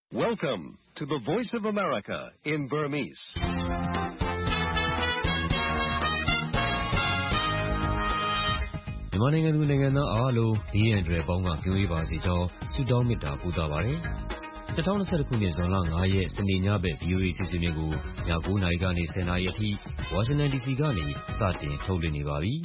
Welcome to the Voice of America in Burmese. ။မြန်မာနိုင်ငံသူနိုင်ငံသားအားလုံးဘေးရန်တွေပေါင်းကကင်းဝေးပါစေကြောင်းဆုတောင်းမေတ္တာပို့သပါရစေ။2021ခုနှစ်ဇွန်လ9ရက်စနေညဘက် VOA စီစဉ်တွေကိုည9:00နာရီကနေ10:00နာရီအထိ Washington DC ကနေစတင်ထုတ်လွှင့်နေပါပြီ။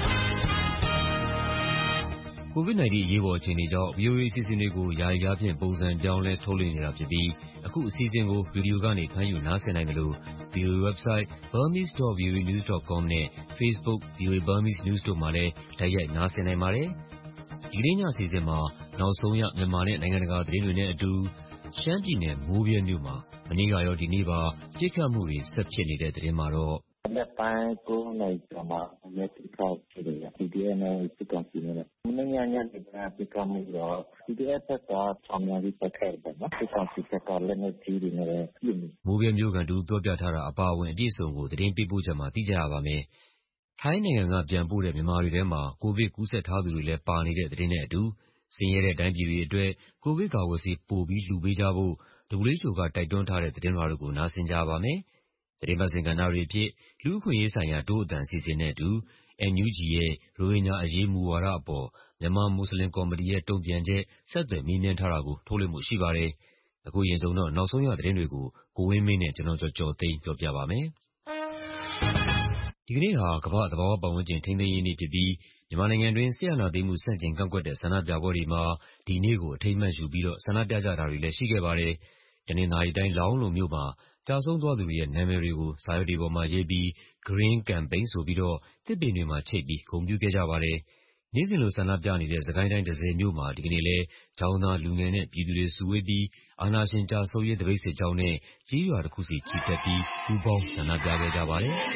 COVID-19 အရေးပေါ်အခြေအနေကြောင့် VOA အစီအစဉ်တွေကိုယာယီအားဖြင့်ပုံစံပြောင်းလဲထုတ်လွှင့်နေတာဖြစ်ပြီးအခုအစီအစဉ်ကိုဗီဒီယိုကနေဖမ်းယူနားဆင်နိုင်သလို VOA website burmese.voanews.com နဲ့ Facebook VOA Burmese News တို့မှာလည်းတိုက်ရိုက်နားဆင်နိုင်ပါတယ်။ဒီနေ့ညအစီအစဉ်မှာနောက်ဆုံးရမြန်မာနဲ့နိုင်ငံတကာသတင်းတွေနဲ့အတူရှမ်းပြည်နယ်မိုးဗြဲမြို့မှာမနေ့ကရောဒီနေ့ပါပစ်ခတ်မှုတွေဆက်ဖြစ်နေတဲ့သတင်းမှာတော့လက်ပိုင်း9 နာရီကျော်မှာလက်ထောက်ဖြစ်တယ်။ PDF နဲ့စစ်ကောင်စီနဲ့မနေ့ညနေကပြစ်ခတ်မှုတော့ PDF ဘက်ကဆောင်ရွက်ပြီးပတ်ခဲ့တယ်နော်။စစ်ကောင်စီဘက်ကလက်နက်ကြီးတွေနဲ့ပြည်နေမိုးဗြဲမြို့ကန်တူပြောပြထားတာအပါအဝင်အပြည့်အစုံကိုသတင်းပေးပို့ချက်မှာသိကြရပါမယ်။ထိုင်းနိုင်ငံကပြန်ပို့တဲ့မြန်မာတွေထဲမှာကိုဗစ်ကူးစက်ထားသူတွေလည်းပါနေတဲ့သတင်းနဲ့အတူဆင်းရဲတဲ့တိုင်းပြည်တွေအတွက်ကိုဗစ်ကာကွယ်ဆေးပိုပြီးလှူပေးကြဖို့WHO ကတိုက်တွန်းထားတဲ့သတင်းတွေကိုနားဆင်ကြပါမယ်။သတင်းပတ်စဉ်ကဏ္ဍတွေအဖြစ်လူ့အခွင့်အရေးဆိုင်ရာတိုးအတန်အစီအစဉ်နဲ့အတူ NUG ရဲ့ရိုဟင်ဂျာအရေးမူဝါဒအပေါ်မြန်မာမွတ်စလင်ကော်မတီရဲ့တုံ့ပြန်ချက်ဆက်သွယ်မေးမြန်းထားတာကိုထုတ်လွှင့်မှုရှိပါတယ်။အခုရင်ဆုံးတော့နောက်ဆုံးရသတင်းတွေကိုကိုဝင်းမင်းနဲ့ကျွန်တော်ကျော်သိန်းပြောပြပါမယ်။ဒီကနေ့ဟာကမ္ဘာ့သဘာဝပတ်ဝန်းကျင်ထိန်းသိမ်းရေးနေ့ဖြစ်ပြီးမြန်မာနိုင်ငံတွင်ဆရာနာသိမ်းမှုဆန့်ကျင်ကန့်ကွက်တဲ့ဆန္ဒပြပွဲတွေမှာဒီနေ့ကိုအထိမ်းအမှတ်ယူပြီးဆန္ဒပြကြတာတွေလည်းရှိခဲ့ပါတယ်။တနင်္သာရီတိုင်းလောင်းလုံမြို့မှာကျဆုံးသွားသူတွေရဲ့နာမည်တွေကိုစာရွက်တွေပေါ်မှာရေးပြီး Green Campaign ဆိုပြီးသစ်ပင်တွေမှာချိတ်ပြီးဂုဏ်ပြုခဲ့ကြပါတယ်။နေ့စဉ်လိုဆန္ဒပြနေတဲ့စစ်ကိုင်းတိုင်းတန့်ဆည်မြို့မှာဒီကနေ့လည်းကျောင်းသားလူငယ်နဲ့ပြည်သူတွေစုဝေးပြီးအာဏာရှင်ကျဆုံးရေးသပိတ်စစ်ကြောင်းနဲ့ကျေးရွာတစ်ခုစီချီတက်ပြီးပူးပေါင်းဆန္ဒပြခဲ့ကြပါတယ်။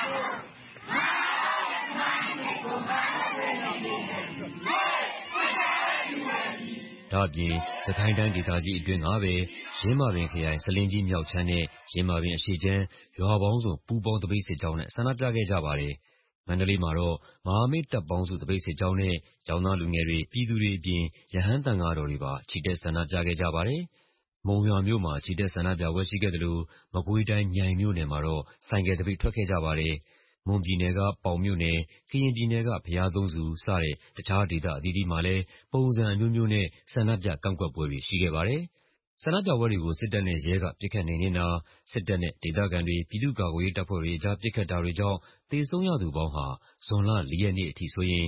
ဒါ့အပြင်စစ်ကိုင်းတိုင်းဒေသကြီးအတွင်းကပဲယင်းမာပင်ခရိုင်ဆားလင်းကြီးမြောက်ခြမ်းနဲ့ယင်းမာပင်အရှေ့ခြမ်းရွာပေါင်းစုံပူးပေါင်းသပိတ်စစ်ကြောင်းနဲ့ဆန္ဒပြခဲ့ကြပါတယ်။မန္တလေးမှာတော့မဟာမိတ်တပ်ပေါင်းစုသပိတ်စစ်ကြောင်းနဲ့ကျောင်းသားလူငယ်တွေပြည်သူတွေအပြင်ရဟန်းသံဃာတော်တွေပါချီတက်ဆန္ဒပြခဲ့ကြပါတယ်။မုံရွာမြို့မှာချီတက်ဆန္ဒပြပွဲရှိခဲ့သလိုမကွေးတိုင်းမြိုင်မြို့နယ်မှာတော့ဆိုင်ကယ်သပိတ်ထွက်ခဲ့ကြပါတယ်။မွန်ပြည်နယ်ကပေါင်မြို့နယ်၊ကရင်ပြည်နယ်ကဘုရားသုံးဆူစတဲ့တခြားဒေသအသီးသီးမှာလည်းပုံစံအမျိုးမျိုးနဲ့ဆန္ဒပြကန့်ကွက်ပွဲတွေရှိခဲ့ပါတယ်။ဆန္ဒပြပွဲတွေကိုစစ်တပ်နဲ့ရဲကပစ်ခတ်နှိမ်နင်းတာ၊စစ်တပ်နဲ့ဒေသခံတွေပြည်သူ့ကာကွယ်ရေးတပ်ဖွဲ့တွေအကြားပစ်ခတ်တာတွေကြောင့်သေဆုံးရသူပေါင်းဟာဇွန်လ4 ရက်နေ့အထိဆိုရင်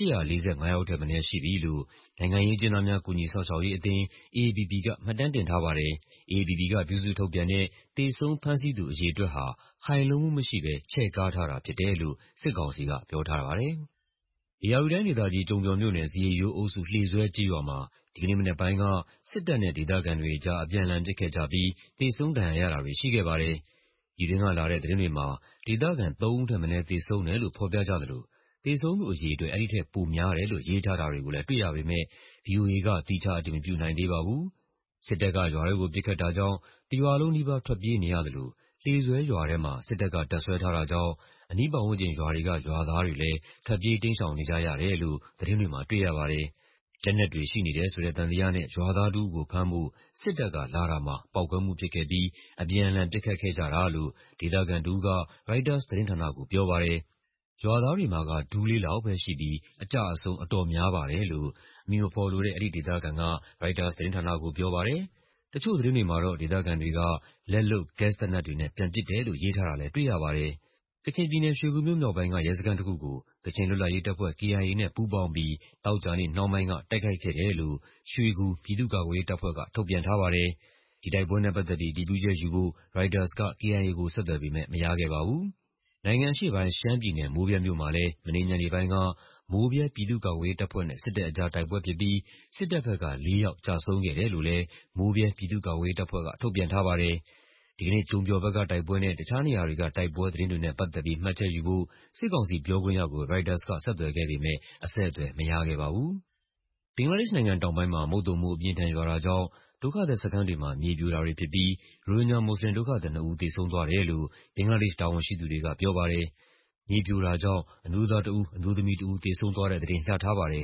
845 ယောက်ထက်မနည်းရှိပြီလို့နိုင်ငံရေးအကျဉ်းသားများကူညီစောင့်ရှောက်ရေးအသင်း AAPP ကမှတ်တမ်းတင်ထားပါတယ်။ AAPP ကပြုစုထုတ်ပြန်တဲ့သေဆုံးဖမ်းဆီးသူအရေအတွက်ဟာခိုင်လုံမှုမရှိဘဲချဲ့ကားထားတာဖြစ်တယ်လို့စစ်ကောင်စီကပြောထားပါတယ်။ဧရာဝတီတိုင်းဒေသကြီးကျုံပျော်မြို့နယ်ဇရေရိုးအုပ်စုလှေဆွဲကျေးရွာမှာဒီကနေ့မနက်ပိုင်းကစစ်တပ်နဲ့ဒေသခံတွေအကြားအပြန်အလှန်ပစ်ခတ်ကြပြီးသေဆုံးဒဏ်ရာရတာတွေရှိခဲ့ပါတယ်။ဒီတွင်ကလာတဲ့သတင်းတွေမှာဒေသခံ3 ဦးထက်မနည်းသေဆုံးတယ်လို့ဖော်ပြကြသလိုသေဆုံးသူအရေအတွက်အဲဒီထက်ပိုများတယ်လို့ရေးထားတာတွေကိုလည်းတွေ့ရပေမဲ့ VOA ကသီးခြားအတည်မပြုနိုင်သေးပါဘူး။စစ်တပ်ကရွာထဲကိုပစ်ခတ်တာကြောင့်တရွာလုံးနီးပါးထွက်ပြေးနေရသလိုလှေဆွဲရွာထဲမှာစစ်တပ်ကတပ်စွဲထားတာကြောင့်အနီးပတ်ဝန်းကျင်ရွာတွေကရွာသားတွေလည်းထွက်ပြေးတိမ်းရှောင်နေကြရတယ်လို့သတင်းတွေမှာတွေ့ရပါတယ်။လက်နက်တွေရှိနေတယ်ဆိုတဲ့သံသယနဲ့ရွာသားတစ်ဦးကိုဖမ်းဖို့စစ်တပ်ကလာတာမှာပေါက်ကွဲမှုဖြစ်ခဲ့ပြီးအပြန်အလှန်ပစ်ခတ်ခဲ့ကြတာလို့ဒေသခံတစ်ဦးက Reuters သတင်းဌာနကိုပြောပါတယ်။ရွာသားတွေမှာကဒူးလေးလောက်ပဲရှိပြီးအကျအဆုံးအတော်များပါတယ်လို့အမည်မဖော်လိုတဲ့အဲဒီဒေသခံက Reuters သတင်းဌာနကိုပြောပါတယ်။တချို့သတင်းတွေမှာတော့ဒေသခံတွေကလက်လုပ်ဂက်စ်သေနတ်တွေနဲ့ပြန်ပစ်တယ်လို့ရေးထားတာလည်းတွေ့ရပါတယ်။ကချင်ပြည်နယ်ရွှေဂူမြို့မြောက်ပိုင်းကရဲစခန်းတစ်ခုကိုကချင်လွတ်လပ်ရေးတပ်ဖွဲ့ KIA နဲ့ပူးပေါင်းပြီးသောကြာနေ့နှောင်းပိုင်းကတိုက်ခိုက်ခဲ့တယ်လို့ရွှေဂူပြည်သူ့ကာကွယ်ရေးတပ်ဖွဲ့ကထုတ်ပြန်ထားပါတယ်။ဒီတိုက်ပွဲနဲ့ပတ်သက်ပြီးအတည်ပြုချက်ယူဖို့ Reuters က KIA ကိုဆက်သွယ်ပေမဲ့မရခဲ့ပါဘူး။နိုင်ငံအရှေ့ပိုင်းရှမ်းပြည်နယ်မိုးဗြဲမြို့မှာလည်းမနေ့ညနေပိုင်းကမိုးဗြဲပြည်သူ့ကာကွယ်ရေးတပ်ဖွဲ့နဲ့စစ်တပ်အကြားတိုက်ပွဲဖြစ်ပြီးစစ်တပ်ဘက်က4 ယောက်ကျဆုံးခဲ့တယ်လို့လည်းမိုးဗြဲပြည်သူ့ကာကွယ်ရေးတပ်ဖွဲ့ကထုတ်ပြန်ထားပါတယ်။ဒီကနေ့ကျုံပျော်ဘက်ကတိုက်ပွဲနဲ့တခြားနေရာတွေကတိုက်ပွဲသတင်းတွေနဲ့ပတ်သက်ပြီးမှတ်ချက်ယူဖို့စစ်ကောင်စီပြောခွင့်ရကို Reuters ကဆက်သွယ်ခဲ့ပေမဲ့အဆက်အသွယ်မရခဲ့ပါဘူး။ဘင်္ဂလားဒေ့ရှ်နိုင်ငံတောင်ပိုင်းမှာမုတ်သုန်မိုးအပြင်းအထန်ရွာတာကြောင့်ဒုက္ခသည်စခန်းတွေမှာမြေပြိုတာတွေဖြစ်ပြီးရိုဟင်ဂျာမွတ်စလင်ဒုက္ခသည်2 ဦးသေဆုံးသွားတယ်လို့ဘင်္ဂလားဒေ့ရှ်တာဝန်ရှိသူတွေကပြောပါတယ်။မြေပြိုတာကြောင့်အမျိုးသား1 ဦးအမျိုးသမီး1 ဦးသေဆုံးသွားတဲ့သတင်းရထားပါတယ်။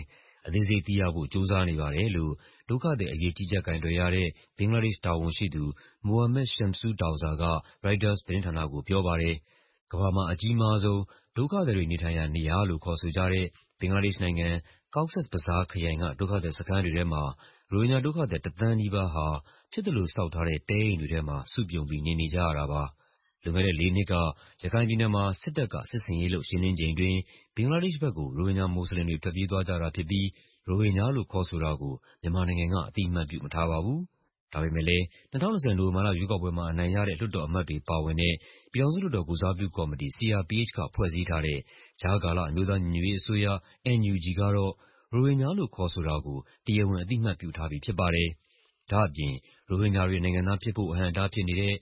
အသေးစိတ်သိရဖို့ကြိုးစားနေပါတယ်လို့ဒုက္ခသည်အရေးကြီးကြပ်ကိုင်တွယ်ရတဲ့ဘင်္ဂလားဒေ့ရှ်တာဝန်ရှိသူ Mohammad Shamsud Douza က ရိုက်တာသတင်းဌာနကိုပြောပါတယ်။ ကမ္ဘာမှာအကြီးမားဆုံးဒုက္ခသည်တွေနေထိုင်ရာနေရာလို့ခေါ်ဆိုကြတဲ့ဘင်္ဂလားဒေ့ရှ်နိုင်ငံ Cox's Bazar ခရိုင်ကဒုက္ခသည်စခန်းတွေထဲမှာရိုဟင်ဂျာဒုက္ခသည်1 သန်းနီးပါးဟာဖြစ်သလိုဆောက်ထားတဲ့တဲအိမ်တွေထဲမှာစုပြုံပြီးနေနေကြရတာပါ။ လွန်ခဲ့တဲ့4 နှစ်ကရခိုင်ပြည်နယ်မှာစစ်တပ်ကစစ်ဆင်ရေးလုပ်ရှင်းလင်းချိန်အတွင်းဘင်္ဂလားဒေ့ရှ်ဘက်ကိုရိုဟင်ဂျာမွတ်စလင်တွေထွက်ပြေးသွားကြတာဖြစ်ပြီးရိုဟင်ဂျာလို့ခေါ်ဆိုတာကိုမြန်မာနိုင်ငံကအသိအမှတ်ပြုမထားပါဘူး။ ဒါပေမဲ့လည်း2020နိုဝင်ဘာလရွေးကောက်ပွဲမှာအနိုင်ရတဲ့လွှတ်တော်အမတ်တွေပါဝင်တဲ့ပြည်ထောင်စုလွှတ်တော်ကိုယ်စားပြုကော်မတီ CRPH ကဖွဲ့စည်းထားတဲ့ကြားကာလအမျိုးသားညီညွတ်ရေးအစိုးရ NUG ကတော့ရိုဟင်ဂျာလို့ခေါ်ဆိုတာကိုတရားဝင်အသိအမှတ်ပြုထားပြီးဖြစ်ပါတယ်။ ဒါ့အပြင်ရိုဟင်ဂျာတွေနိုင်ငံသားဖြစ်ဖို့အဟန့်အတားဖြစ်နေတဲ့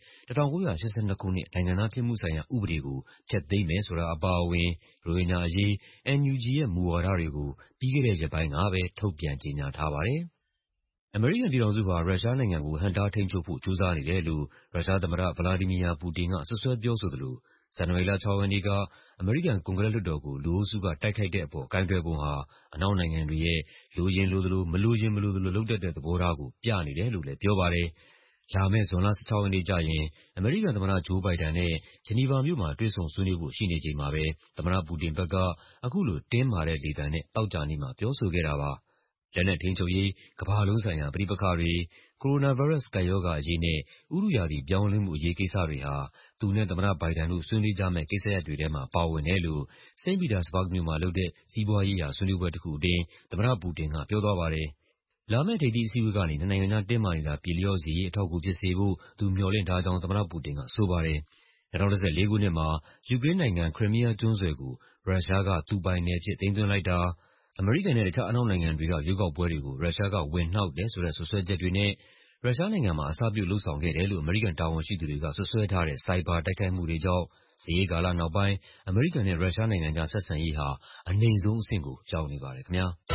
1982 ခုနှစ်နိုင်ငံသားဖြစ်မှုဆိုင်ရာဥပဒေကိုဖျက်သိမ်းမယ်ဆိုတာအပါအဝင်ရိုဟင်ဂျာအရေး NUG ရဲ့မူဝါဒတွေကိုပြီးခဲ့တဲ့ရက်ပိုင်းကပဲထုတ်ပြန်ကြေညာထားပါတယ်။ အမေရိကန်ပြည်ထောင်စုဟာရုရှားနိုင်ငံကိုဟန့်တားထိန်းချုပ်ဖို့ကြိုးစားနေတယ်လို့ရုရှားသမ္မတ ဗလာဒီမီယာ ပူတင်ကစွပ်စွဲပြောဆိုသလိုဇန်နဝါရီလ 6 ရက်နေ့ကအမေရိကန်ကွန်ဂရက်လွှတ်တော်ကိုလူအုပ်စုကတိုက်ခိုက်တဲ့အပေါ်ကိုင်တွယ်ပုံဟာအနောက်နိုင်ငံတွေရဲ့လိုရင်လိုသလိုမလိုရင်မလိုသလိုလုပ်တတ်တဲ့သဘောထားကိုပြနေတယ်လို့လည်းပြောပါတယ်။ လာမယ့်ဇွန်လ 16 ရက်နေ့ကျရင်အမေရိကန်သမ္မတဂျိုးဘိုင်ဒန်နဲ့ဂျနီဗာမြို့မှာတွေ့ဆုံဆွေးနွေးဖို့ရှိနေချိန်မှာပဲသမ္မတပူတင်ဘက်ကအခုလိုတင်းမာတဲ့လေသံနဲ့သောကြာနေ့မှာပြောဆိုခဲ့တာပါ။ လက်နက်ထိန်းချုပ်ရေး၊ကမ္ဘာလုံးဆိုင်ရာပဋိပက္ခတွေ၊ကိုရိုနာဗိုင်းရပ်စ်ကပ်ရောဂါအရေးနဲ့ဥတုရာသီပြောင်းလဲမှုအရေးကိစ္စတွေဟာသူနဲ့သမ္မတဘိုင်ဒန်တို့ဆွေးနွေးကြမယ့်ကိစ္စရပ်တွေထဲမှာပါဝင်တယ်လို့စိန့်ပီတာစဘာ့ဂ်မြို့မှာလုပ်တဲ့စီးပွားရေးရာဆွေးနွေးပွဲတခုအတွင်းသမ္မတပူတင်ကပြောသွားပါတယ်။ လာမယ့်ထိပ်သီးအစည်းအဝေးကနေနှစ်နိုင်ငံကြားတင်းမာနေတာပြေလျော့စေရေးအထောက်အကူဖြစ်စေဖို့သူမျှော်လင့်ထားကြောင်းသမ္မတပူတင်ကဆိုပါတယ်။ 2014 ခုနှစ်မှာယူကရိန်းနိုင်ငံခရိုမီးယားကျွန်းဆွယ်ကိုရုရှားကသူပိုင်နယ်အဖြစ်သိမ်းသွင်းလိုက်တာ၊ အမေရိကန်နဲ့တခြားအနောက်နိုင်ငံတွေကရွေးကောက်ပွဲတွေကိုရုရှားကဝင်နှောက်တယ်ဆိုတဲ့စွပ်စွဲချက်တွေနဲ့ရုရှားနိုင်ငံမှာအစပြုလုပ်ဆောင်ခဲ့တယ်လို့အမေရိကန်တာဝန်ရှိသူတွေကစွပ်စွဲထားတဲ့ဆိုင်ဘာတိုက်ခိုက်မှုတွေကြောင့်စစ်အေးကာလနောက်ပိုင်းအမေရိကန်နဲ့ရုရှားနိုင်ငံကြားဆက်ဆံရေးဟာအနိမ့်ဆုံးအဆင့်ကိုရောက်နေပါတယ်ခင်ဗျာ။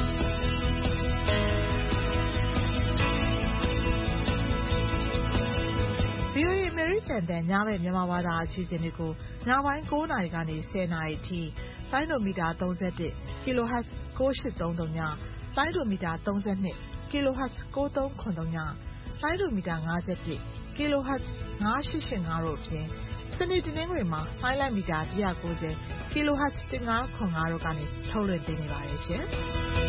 VOA အမေရိကန်တန်ညဘက်မြန်မာဘာသာအစီအစဉ်တွေကိုညပိုင်း9 နာရီကနေ10 နာရီအထိလိုင်းဒိုမီတာ31 kHz 9833ညလိုင်းဒိုမီတာ32 kHz 93ခွန်3ညလိုင်းဒိုမီတာ51 kHz 9885တို့အပြင်စနေတနင်္ဂနွေမှာလိုင်းလိုက်မီတာ190 kHz 15ခွန်5တို့ကနေထုတ်လွှင့်ပေးနေပါတယ်ရှင်။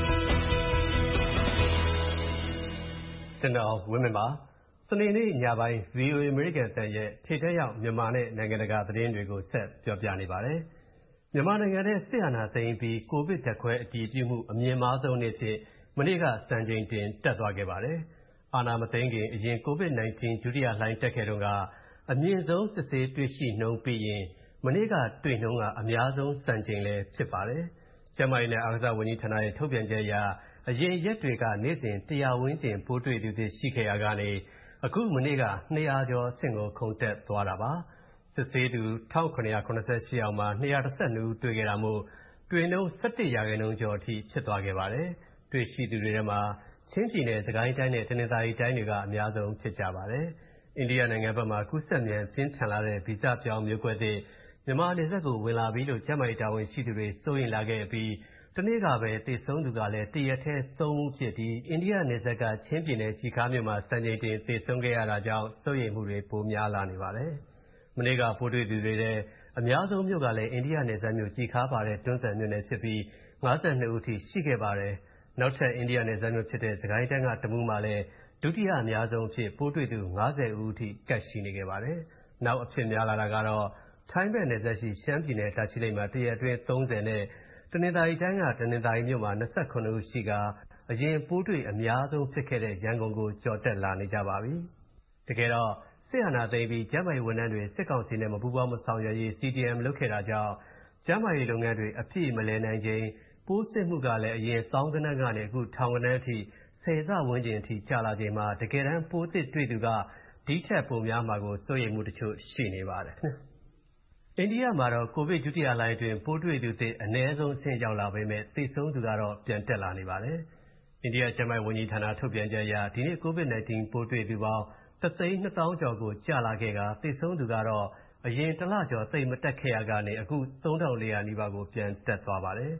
ကျွန်တော်ဝင်းမင်းပါစနေနေ့ညပိုင်း VOA အမေရိကန်အသံရဲ့ထိပ်တန်းရောက်မြန်မာနဲ့နိုင်ငံတကာသတင်းတွေကိုဆက်ပြောပြနေပါတယ်။မြန်မာနိုင်ငံထဲစစ်အာဏာသိမ်းပြီးကိုဗစ်ဓာတ်ခွဲအတည်ပြုမှုအမြင့်မားဆုံးနေ့ဖြစ်မနေ့ကစံချိန်တင်တက်သွားခဲ့ပါတယ်။အာဏာမသိမ်းခင်အရင် COVID-19 ဒုတိယလှိုင်းတက်ခဲ့တုန်းကအမြင့်ဆုံးစစ်ဆေးတွေ့ရှိနှုန်းပြီးရင်မနေ့ကတွေ့နှုန်းကအများဆုံးစံချိန်လည်းဖြစ်ပါတယ်။ကျန်းမာရေးနဲ့အားကစားဝန်ကြီးဌာနရဲ့ထုတ်ပြန်ချက်အရအရင်ရက်တွေကနေ့စဉ်100ဝန်းကျင်ပိုးတွေ့သူသစ်ရှိခဲ့ရာကနေအခုမနေ့က200ကျော်အဆင့်ကိုခုန်တက်သွားတာပါ။စစ်ဆေးသူ1788ယောက်မှာ212ဦးတွေ့ခဲ့တာမို့တွေ့နှုန်း17%ကျော်အထိဖြစ်သွားခဲ့ပါတယ်။တွေ့ရှိသူတွေထဲမှာချင်းပြည်နယ်၊စကိုင်းတိုင်းနဲ့တနင်္သာရီတိုင်းတွေကအများဆုံးဖြစ်ကြပါတယ်။အိန္ဒိယနိုင်ငံဘက်မှာကူးစက်မြန်ပြင်းထန်လာတဲ့ဗီဇပြောင်းမျိုးကွဲသစ်မြန်မာနယ်စပ်ကိုဝင်လာပြီလို့ကျန်းမာရေးတာဝန်ရှိသူတွေစိုးရိမ်လာခဲ့အပြီးတနေ့ကပဲသေဆုံးသူကလည်းတရက်ထဲ3ဦးဖြစ်ပြီးအိန္ဒိယနယ်စပ်ကချင်းပြည်နယ်ကျီခါးမြို့မှာစံချိန်တင်သေဆုံးခဲ့ရတာကြောင့်စိုးရိမ်မှုတွေပိုများလာနေပါတယ်။မနေ့ကပိုးတွေ့သူတွေထဲအများဆုံးမြို့ကလည်းအိန္ဒိယနယ်စပ်မြို့ကျီခါးပါတဲ့တွန်းဇံမြို့နယ်ဖြစ်ပြီး52ဦးထိရှိခဲ့ပါတယ်။နောက်ထပ်အိန္ဒိယနယ်စပ်မြို့ဖြစ်တဲ့စကိုင်းတိုင်းကတမူးမှာလည်းဒုတိယအများဆုံးအဖြစ်ပိုးတွေ့သူ50ဦးအထိကပ်ရှိနေခဲ့ပါတယ်။နောက်အဖြစ်များလာတာကတော့ထိုင်းဘက်နယ်စပ်ရှိရှမ်းပြည်နယ်တာချီလိတ်မှာတရက်အတွင်း30နဲ့တနင်္သာရီတိုင်းကတနင်္သာရီမြို့မှာ29ဦးရှိကာအရင်ပိုးတွေ့အများဆုံးဖြစ်ခဲ့တဲ့ရန်ကုန်ကိုကျော်တက်လာနေကြပါပြီ။တကယ်တော့စစ်အာဏာသိမ်းပြီးကျန်းမာရေးဝန်ထမ်းတွေစစ်ကောင်စီနဲ့မပူးပေါင်းမဆောင်ရွက်ရေး CDM လုပ်ခဲ့တာကြောင့်ကျန်းမာရေးလုပ်ငန်းတွေအပြည့်မလည်နိုင်ချိန်ပိုးစစ်မှုကလည်းအရင်သောင်းဂဏန်းကနေအခုထောင်ဂဏန်းအထိ10ဆဝန်းကျင်အထိကျလာချိန်မှာတကယ်တမ်းပိုးသစ်တွေ့သူကဒီထက်ပိုများမှာကိုစိုးရိမ်မှုတချို့ရှိနေပါတယ်။အိန္ဒိယမှာတော့ကိုဗစ်ဒုတိယလှိုင်းအတွင်းပိုးတွေ့သူသစ်အနည်းဆုံးအဆင့်ရောက်လာပေမဲ့သေဆုံးသူကတော့ပြန်တက်လာနေပါတယ်။အိန္ဒိယကျန်းမာရေးဝန်ကြီးဌာနထုတ်ပြန်ချက်အရဒီနေ့ COVID-19 ပိုးတွေ့သူပေါင်း1,200,000 ကျော်ကိုကျလာခဲ့ကာသေဆုံးသူကတော့အရင်တစ်လကျော်သိပ်မတက်ခဲ့ရာကနေအခု3,400 နီးပါးကိုပြန်တက်သွားပါတယ်။ ဒီ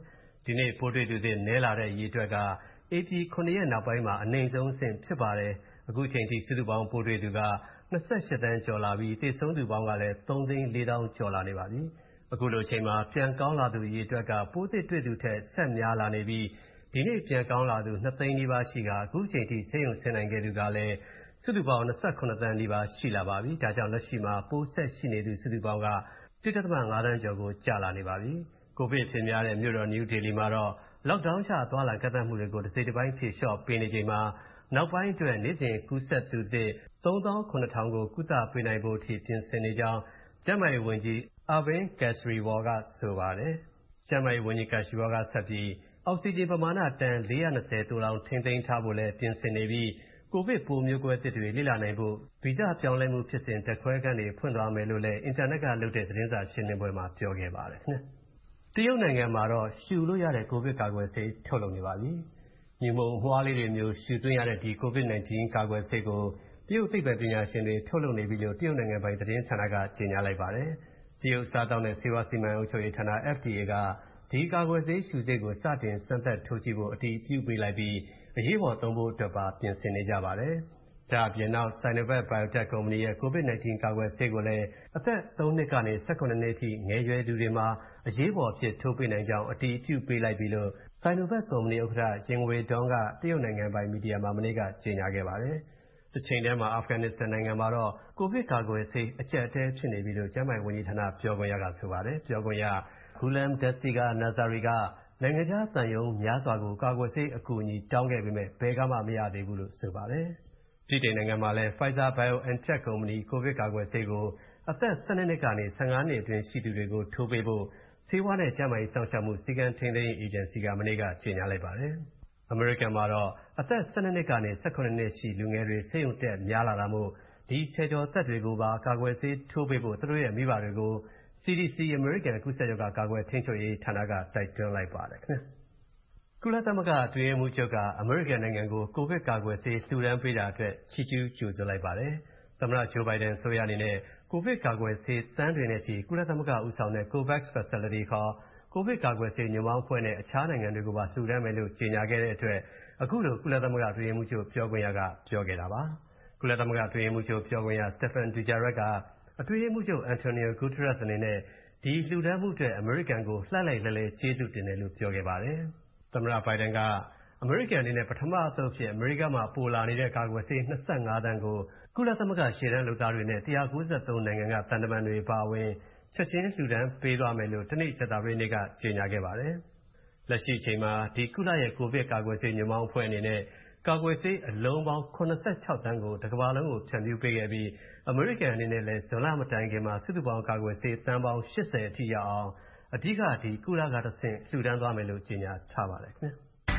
ဒီနေ့ပိုးတွေ့သူသစ်နည်းလာတဲ့ရေအတွက်ကဧပြီ9ရက်နောက်ပိုင်းမှာအနိမ့်ဆုံးအဆင့်ဖြစ်ပါတယ်။အခုချိန်ထိစုစုပေါင်းပိုးတွေ့သူက28သန်းကျော်လာပြီးသေဆုံးသူပေါင်းကလည်း3,400,000ကျော်လာနေပါပြီ။အခုလိုချိန်မှာပြန်ကောင်းလာသူရေအတွက်ကပိုးသစ်တွေ့သူထက်ဆက်များလာနေပြီးဒီနေ့ပြန်ကောင်းလာသူ2သိန်းနီးပါးရှိကအခုချိန်ထိဆေးရုံဆင်းနိုင်ခဲ့သူကလည်းစုစုပေါင်း28သန်းနီးပါးရှိလာပါပြီ။ဒါကြောင့်လက်ရှိမှာပိုးဆက်ရှိနေသူစုစုပေါင်းက 1.5 သန်းကျော်ကိုကျလာနေပါပြီ။ကိုဗစ်ဖြစ်များတဲ့မြို့တော်နယူးဒေလီမှာတော့ lockdown ချသွားလာကန့်သတ်မှုတွေကိုတစ်စိတ်တစ်ပိုင်းဖြေလျှော့ပေးနေချိန်မှာနောက်ပိုင်းအတွက်နေ့စဉ်ကူးစက်သူသစ် 37,000 ကိုကုသပေးနိုင်ဖို့အထိပြင်ဆင်နေကြောင်းကျန်းမာရေးဝန်ကြီး Arvind Kejriwal ကဆိုပါတယ်။ကျန်းမာရေးဝန်ကြီး Kejriwal ကဆက်ပြီးအောက်ဆီဂျင်ပမာဏတန်420သို့လောင်ထိန်းသိမ်းထားဖို့လည်းပြင်ဆင်နေပြီးကိုဗစ်ပိုးမျိုးကွဲသစ်တွေလေ့လာနိုင်ဖို့ဗီဇပြောင်းလဲမှုဖြစ်စဉ်ဓာတ်ခွဲခန်းတွေဖွင့်သွားမယ်လို့လည်းအင်တာနက်ကလုပ်တဲ့သတင်းစာရှင်းလင်းပွဲမှာပြောခဲ့ပါတယ်။တရုတ်နိုင်ငံမှာတော့ရှူလို့ရတဲ့ကိုဗစ်ကာကွယ်ဆေးထုတ်လုပ်နေပါပြီ။မြူမုံအမွှားလေးတွေမျိုးရှူသွင်းရတဲ့ဒီကိုဗစ် -19 ကာကွယ်ဆေးကိုတရုတ်သိပ္ပံပညာရှင်တွေထုတ်လုပ်နေပြီလို့တရုတ်နိုင်ငံပိုင်သတင်းဌာနကကြေညာလိုက်ပါတယ်။တရုတ်စားသောက်နဲ့ဆေးဝါးစီမံအုပ်ချုပ်ရေးဌာန FDA ကဒီကာကွယ်ဆေးရှူဆေးကိုစတင်စမ်းသပ်ထိုးကြည့်ဖို့အတည်ပြုပေးလိုက်ပြီးအရေးပေါ်သုံးဖို့အတွက်ပါပြင်ဆင်နေကြပါတယ်။ဒါအပြင်နောက် Sinovac Biotech ကုမ္ပဏီရဲ့ COVID-19 ကာကွယ်ဆေးကိုလည်းအသက်3နှစ်ကနေ18နှစ်အထိငယ်ရွယ်သူတွေမှာအရေးပေါ်အဖြစ်ထိုးပေးနိုင်ကြောင်းအတည်ပြုပေးလိုက်ပြီလို့ Sinovac ကုမ္ပဏီဥက္ကဋ္ဌ Ying Weidong ကတရုတ်နိုင်ငံပိုင်မီဒီယာမှာမနေ့ကကြေညာခဲ့ပါတယ်။တစ်ချိန်တည်းမှာအာဖဂန်နစ္စတန်နိုင်ငံမှာတော့ကိုဗစ်ကာကွယ်ဆေးအကျပ်အတည်းဖြစ်နေပြီလို့ကျန်းမာရေးဝန်ကြီးဌာနပြောခွင့်ရကဆိုပါတယ်။ပြောခွင့်ရ Ghulam Dastgir Nazari ကနိုင်ငံခြားသံရုံးများစွာကိုကာကွယ်ဆေးအကူအညီတောင်းခဲ့ပေမဲ့ဘယ်ကမှမရသေးဘူးလို့ဆိုပါတယ်။ဗြိတိန်နိုင်ငံမှာလည်း Pfizer-BioNTech ကုမ္ပဏီကိုဗစ်ကာကွယ်ဆေးကိုအသက်12နှစ်ကနေ15နှစ်အတွင်းရှိသူတွေကိုထိုးပေးဖို့ဆေးဝါးနဲ့ကျန်းမာရေးစောင့်ရှောက်မှုစည်းကမ်းထိန်းသိမ်းရေးအေဂျင်စီကမနေ့ကကြေညာလိုက်ပါတယ်။အမေရိကန်မှာတော့အသက်12နှစ်ကနေ18နှစ်ရှိလူငယ်တွေဆေးရုံတက်များလာတာမို့ဒီဆယ်ကျော်သက်တွေကိုပါကာကွယ်ဆေးထိုးပေးဖို့သူတို့ရဲ့မိဘတွေကို CDC အမေရိကန်ကူးစက်ရောဂါကာကွယ်ထိန်းချုပ်ရေးဌာနကတိုက်တွန်းလိုက်ပါတယ်ခင်ဗျ။ကုလသမဂ္ဂအတွင်းရေးမှူးချုပ်ကအမေရိကန်နိုင်ငံကိုကိုဗစ်ကာကွယ်ဆေးလှူဒါန်းပေးတာအတွက်ချီးကျူးကြိုဆိုလိုက်ပါတယ်။သမ္မတဂျိုးဘိုင်ဒန်အစိုးရအနေနဲ့ကိုဗစ်ကာကွယ်ဆေးသန်းတွေနဲ့ချီကုလသမဂ္ဂဦးဆောင်တဲ့ COVAX Facility ခေါ်ကိုဗစ်ကာကွယ်ဆေးညွှန့်ပေါင်းအဖွဲ့နဲ့အခြားနိုင်ငံတွေကိုပါလှူဒါန်းမယ်လို့ကြေညာခဲ့တဲ့အတွက်အခုလိုကုလသမဂ္ဂအတွင်းရေးမှူးချုပ်ပြောခွင့်ရကပြောခဲ့တာပါ။ကုလသမဂ္ဂအတွင်းရေးမှူးချုပ်ပြောခွင့်ရ Stéphane Dujarric ကအတွင်းရေးမှူးချုပ် Antonio Guterres အနေနဲ့ဒီလှူဒါန်းမှုအတွက်အမေရိကန်ကိုလှိုက်လိုက်လဲလဲကျေးဇူးတင်တယ်လို့ပြောခဲ့ပါတယ်။သမ္မတဘိုင်ဒန်ကအမေရိကန်အနေနဲ့ပထမအသုတ်အဖြစ်အမေရိကန်မှာပိုလာနေတဲ့ကာကွယ်ဆေး25သန်းကိုကုလသမဂ္ဂရှေ့တန်းလုပ်သားတွေနဲ့193နိုင်ငံကသံတမန်တွေပါဝင်ချက်ချင်းလှူဒါန်းပေးသွားမယ်လို့တနေ့ကြာသပတေးနေ့ကကြေညာခဲ့ပါတယ်။လက်ရှိအချိန်မှာဒီကုလရဲ့ကိုဗစ်ကာကွယ်ဆေးညွှန့်ပေါင်းအဖွဲ့အနေနဲ့ကာကွယ်ဆေးအလုံးပေါင်း86သန်းကိုတစ်ကမ္ဘာလုံးကိုဖြန့်ဖြူးပေးခဲ့ပြီးအမေရိကန်အနေနဲ့လည်းဇွန်လမတိုင်ခင်မှာစုစုပေါင်းကာကွယ်ဆေးသန်းပေါင်း80အထိရအောင်အဓိကဒီကုလကတစ်ဆင့်လှူဒါန်းသွားမယ်လို့ကြေညာထားပါတယ်ခင်ဗျာ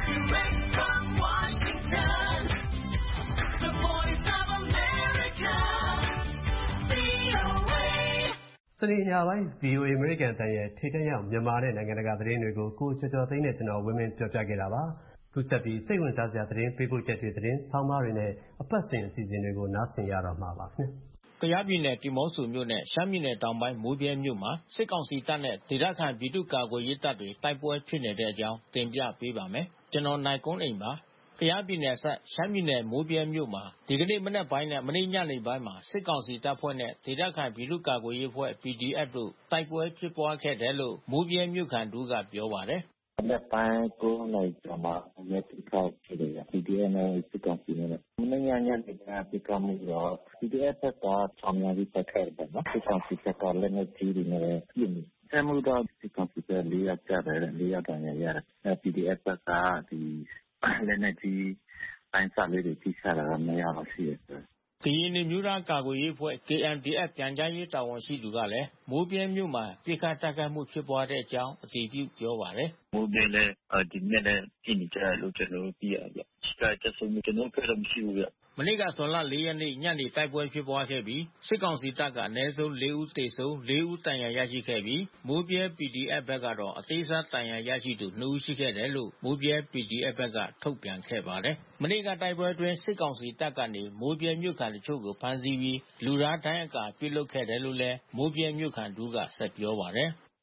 စနေညပိုင်း VOA အမေရိကန်အသံရဲ့ထိပ်တန်းရောက်မြန်မာနဲ့နိုင်ငံတကာသတင်းတွေကိုကိုကျော်ကျော်သိန်းနဲ့ကျွန်တော်ဝင်းမင်းပြောပြခဲ့တာပါခုဆက်ပြီးစိတ်ဝင်စားစရာသတင်းပေးပို့ချက်တွေသတင်းဆောင်းပါးတွေနဲ့အပတ်စဉ်အစီအစဉ်တွေကိုနားဆင်ရတော့မှာပါခင်ဗျ။ကယားပြည်နယ်ဒီမော့ဆိုမြို့နဲ့ရှမ်းပြည်နယ်တောင်ပိုင်းမိုးဗြဲမြို့မှာစစ်ကောင်စီတပ်နဲ့ဒေသခံပြည်သူ့ကာကွယ်ရေးတပ်တွေတိုက်ပွဲဖြစ်နေတဲ့အကြောင်းတင်ပြပေးပါမယ်။ကျွန်တော်နိုင်ကွန်းအိမ်ပါ။ကယားပြည်နယ်ဆက်ရှမ်းပြည်နယ်မိုးဗြဲမြို့မှာဒီကနေ့မနက်ပိုင်းနဲ့မနေ့ညနေပိုင်းမှာစစ်ကောင်စီတပ်ဖွဲ့နဲ့ဒေသခံပြည်သူ့ကာကွယ်ရေးအဖွဲ့ PDF တို့တိုက်ပွဲဖြစ်ပွားခဲ့တယ်လို့မိုးဗြဲမြို့ခံတို့ကပြောပါတယ်။မနက်ပိုင်း9နာရီကျော်မှာမြစ်ထောက်ဖြစ်တယ်။ PDF နဲ့စစ်ကောင်စီနဲ့မနေ့ညနေကပြကမှုတော့ PDF ဘက်ကဆောင်ရပြီးတက်ခဲ့တယ်နော်။စစ်ကောင်စီဘက်ကလည်းနဲ့ကြီးတွေနဲ့ပြင်ဆဲမှုတော့စစ်ကောင်စီက4ရက်ကြတယ်4ရက်တန်ရရတယ်။ PDF ဘက်ကဒီလည်းနဲ့ကြီးတိုင်းစားလေးတွေထိချတာမရပါရှိတယ်ကရင်မျိုးသားကာကွယ်ရေးအဖွဲ့ KNDF ပြန်ကြားရေးတာဝန်ရှိသူကလည်းမိုးပြဲမြို့မှာပြစ်ခတ်တိုက်ခိုက်မှုဖြစ်ပွားတဲ့အကြောင်းအတည်ပြုပြောပါတယ်။မိုးပြဲလည်းဒီနေ့လည်းပြည်နေကြလို့ကျွန်တော်သိရဗျ။စတဲ့ဆိုမှုကျွန်တော်ဖက်တော့မရှိဘူးဗျ။မနေ့ကဇွန်လ4ရက်နေ့ညနေတိုက်ပွဲဖြစ်ပွားခဲ့ပြီးစစ်ကောင်စီတပ်ကအနည်းဆုံး4ဦးသေဆုံး4ဦးတန်ရာရရှိခဲ့ပြီးမိုးပြဲ PDF ဘက်ကတော့အသေးစားတန်ရာရရှိသူ2ဦးရှိခဲ့တယ်လို့မိုးပြဲ PDF ဘက်ကထုတ်ပြန်ခဲ့ပါတယ်။မနေ့ကတိုက်ပွဲအတွင်းစစ်ကောင်စီတပ်ကနေမိုးပြဲမြို့ခံတို့ကိုဖမ်းဆီးပြီးလူသားတိုင်းအကာပြုလုပ်ခဲ့တယ်လို့လည်းမိုးပြဲမြို့ခံတို့ကဆက်ပြောပါတယ်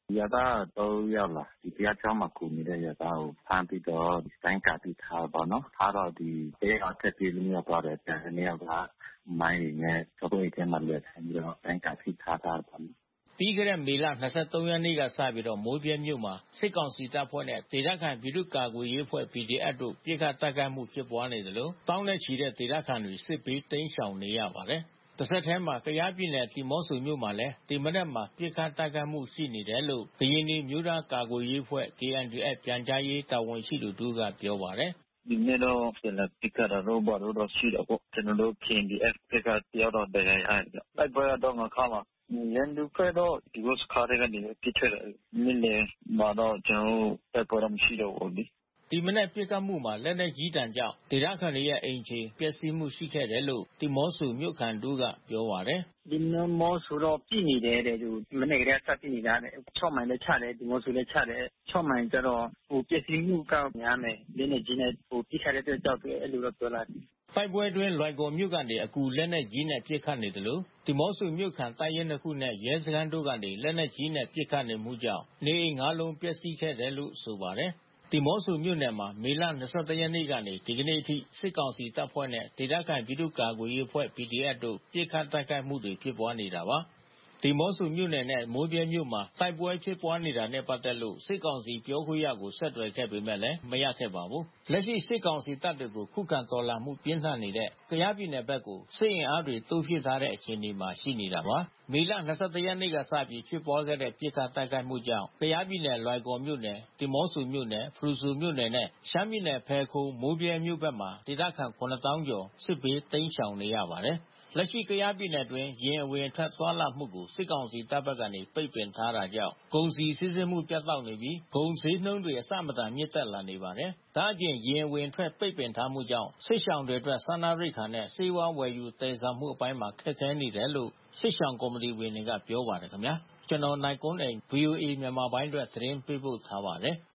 ရွာသား3ယောက်လားဒီတရားကျောင်းမှာကူနေတဲ့ရွာသားကိုဖမ်းပြီးတော့တိုင်းကပြီးထားပါတော့ထားတော့ဒီတရားထက်ပြီးလို့ရောက်သွားတယ်တဲ့နေရာကမိုင်းနဲ့တော့ဒီထဲမှာလက်ပြီးတော့တိုင်းကပြီးထားတာပါပြီးခဲ့တဲ့မေလ23ရက်နေ့ကစပြီးတော့မိုးပြဲမြို့မှာစစ်ကောင်စီတပ်ဖွဲ့နဲ့ဒေသခံပြည်သူ့ကာကွယ်ရေးအဖွဲ့ PDF တို့ပြစ်ခတ်တိုက်ခိုက်မှုဖြစ်ပွားနေတယ်လို့တောင်းနဲ့ချီတဲ့ဒေသခံတွေစစ်ဘေးတိမ်းရှောင်နေရပါတယ်။တစ်ဆက်တည်းမှာကယားပြည်နယ်ဒီမော့ဆိုမြို့မှာလည်းဒီမနက်မှာပြစ်ခတ်တိုက်ခိုက်မှုရှိနေတယ်လို့ကရင်မျိုးသားကာကွယ်ရေးအဖွဲ့ KNDF ပြန်ကြားရေးတာဝန်ရှိသူတို့ကပြောပါတယ်ဒီနေ့တော့ပြန်လာပြစ်ခတ်တော့ဘာလို့ရှိတော့ကျွန်တော်တို့ KNDF ကတရားတော်တယ်အဲ့လိုက်ပွဲတော့ငါခါမှာရန်သူဖက်တော့ဒီလိုစကားတွေကနေပြစ်ထွက်တယ်နည်းလေမှာတော့ကျွန်တော်တက်ပေါ်မရှိတော့ဘူးဒီမနေ့ပြစ်ခတ်မှုမှာလက်နက်ကြီးတံကြောင့်ဒေသခံတွေရဲ့အိမ်ခြေပျက်စီးမှုရှိခဲ့တယ်လို့ဒီမော့ဆိုမြို့ခံတို့ကပြောပါတယ်ဒီမော့ဆိုတော့ပြည်နေတယ်တဲ့ဒီမနေ့ကတည်းကစပြည်နေတာတဲ့6မိုင်လည်းချတယ်ဒီမော့ဆိုလည်းချတယ်6မိုင်ကျတော့ပျက်စီးမှုကများမယ်လက်နက်ကြီးနဲ့ပြစ်ခတ်တဲ့အတွက်ကြောင့်အဲ့လိုတော့ပြောလာတယ်တိုက်ပွဲတွင်လွိုင်ကော်မြို့ကနေအကူလက်နက်ကြီးနဲ့ပစ်ခတ်နေတယ်လို့ဒီမော့ဆိုမြို့ခံတိုက်ရဲနှစ်ခုနဲ့ရဲစခန်းတို့ကနေလက်နက်ကြီးနဲ့ပစ်ခတ်နေမှုကြောင့်နေအိမ်9လုံးပျက်စီးခဲ့တယ်လို့ဆိုပါတယ်ဒီမော့ဆိုမြို့နယ်မှာမေလ23ရက်နေ့ကနေဒီကနေ့အထိစစ်ကောင်စီတပ်ဖွဲ့နဲ့ဒေသခံပြည်သူ့ကာကွယ်ရေးအဖွဲ့ PDF တို့ပစ်ခတ်တိုက်ခိုက်မှုတွေဖြစ်ပွားနေတာပါဒီမော့ဆိုမြို့နယ်နဲ့မိုးပြဲမြို့မှာတိုက်ပွဲဖြစ်ပွားနေတာနဲ့ပတ်သက်လို့စစ်ကောင်စီပြောခွင့်ရကိုဆက်သွယ်ခဲ့ပေမဲ့လည်းမရခဲ့ပါဘူး။လက်ရှိစစ်ကောင်စီတပ်တွေကိုခုခံတော်လှန်မှုပြင်းထန်နေတဲ့ကယားပြည်နယ်ဘက်ကိုစစ်အင်အားတွေတိုးပြည့်ထားတဲ့အခြေအနေမှာရှိနေတာပါ။မေလ23ရက်နေ့ကစပြီးဖြစ်ပွားခဲ့တဲ့ပြစ်ခတ်တိုက်ခိုက်မှုကြောင့်ကယားပြည်နယ်လွိုင်ကော်မြို့နယ်ဒီမော့ဆိုမြို့နယ်ဖရူဆိုမြို့နယ်နဲ့ရှမ်းပြည်နယ်ဖဲခုံမိုးပြဲမြို့ဘက်မှာဒေသခံ9000ကျော်စစ်ဘေးတိမ်းရှောင်နေရပါတယ်။လက်ရှိကယားပြည်နယ်တွင်ရင်အဝင်ထွက်သွားလာမှုကိုစစ်ကောင်စီတပ်ဘက်ကနေပိတ်ပင်ထားတာကြောင့်ကုန်စည်စည်းစိမ်မှုပြတ်တောက်နေပြီးကုန်စည်နှုန်းတွေအဆမတန်မြင့်တက်လာနေပါတယ်။ဒါ့အပြင်ရင်အဝင်ထွက်ပိတ်ပင်ထားမှုကြောင့်စစ်ရှောင်တွေအတွက်စားနပ်ရိက္ခာနဲ့ဆေးဝါးဝယ်ယူတည်ဆောင်မှုအပိုင်းမှာခက်ခဲနေတယ်လို့စစ်ရှောင်ကော်မတီဝင်တွေကပြောပါတယ်ခင်ဗျာ။ကျွန်တော်နိုင်ကွန်းအိန် VOA မြန်မာပိုင်းအတွက်သတင်းပေးပို့ထားပါတယ်။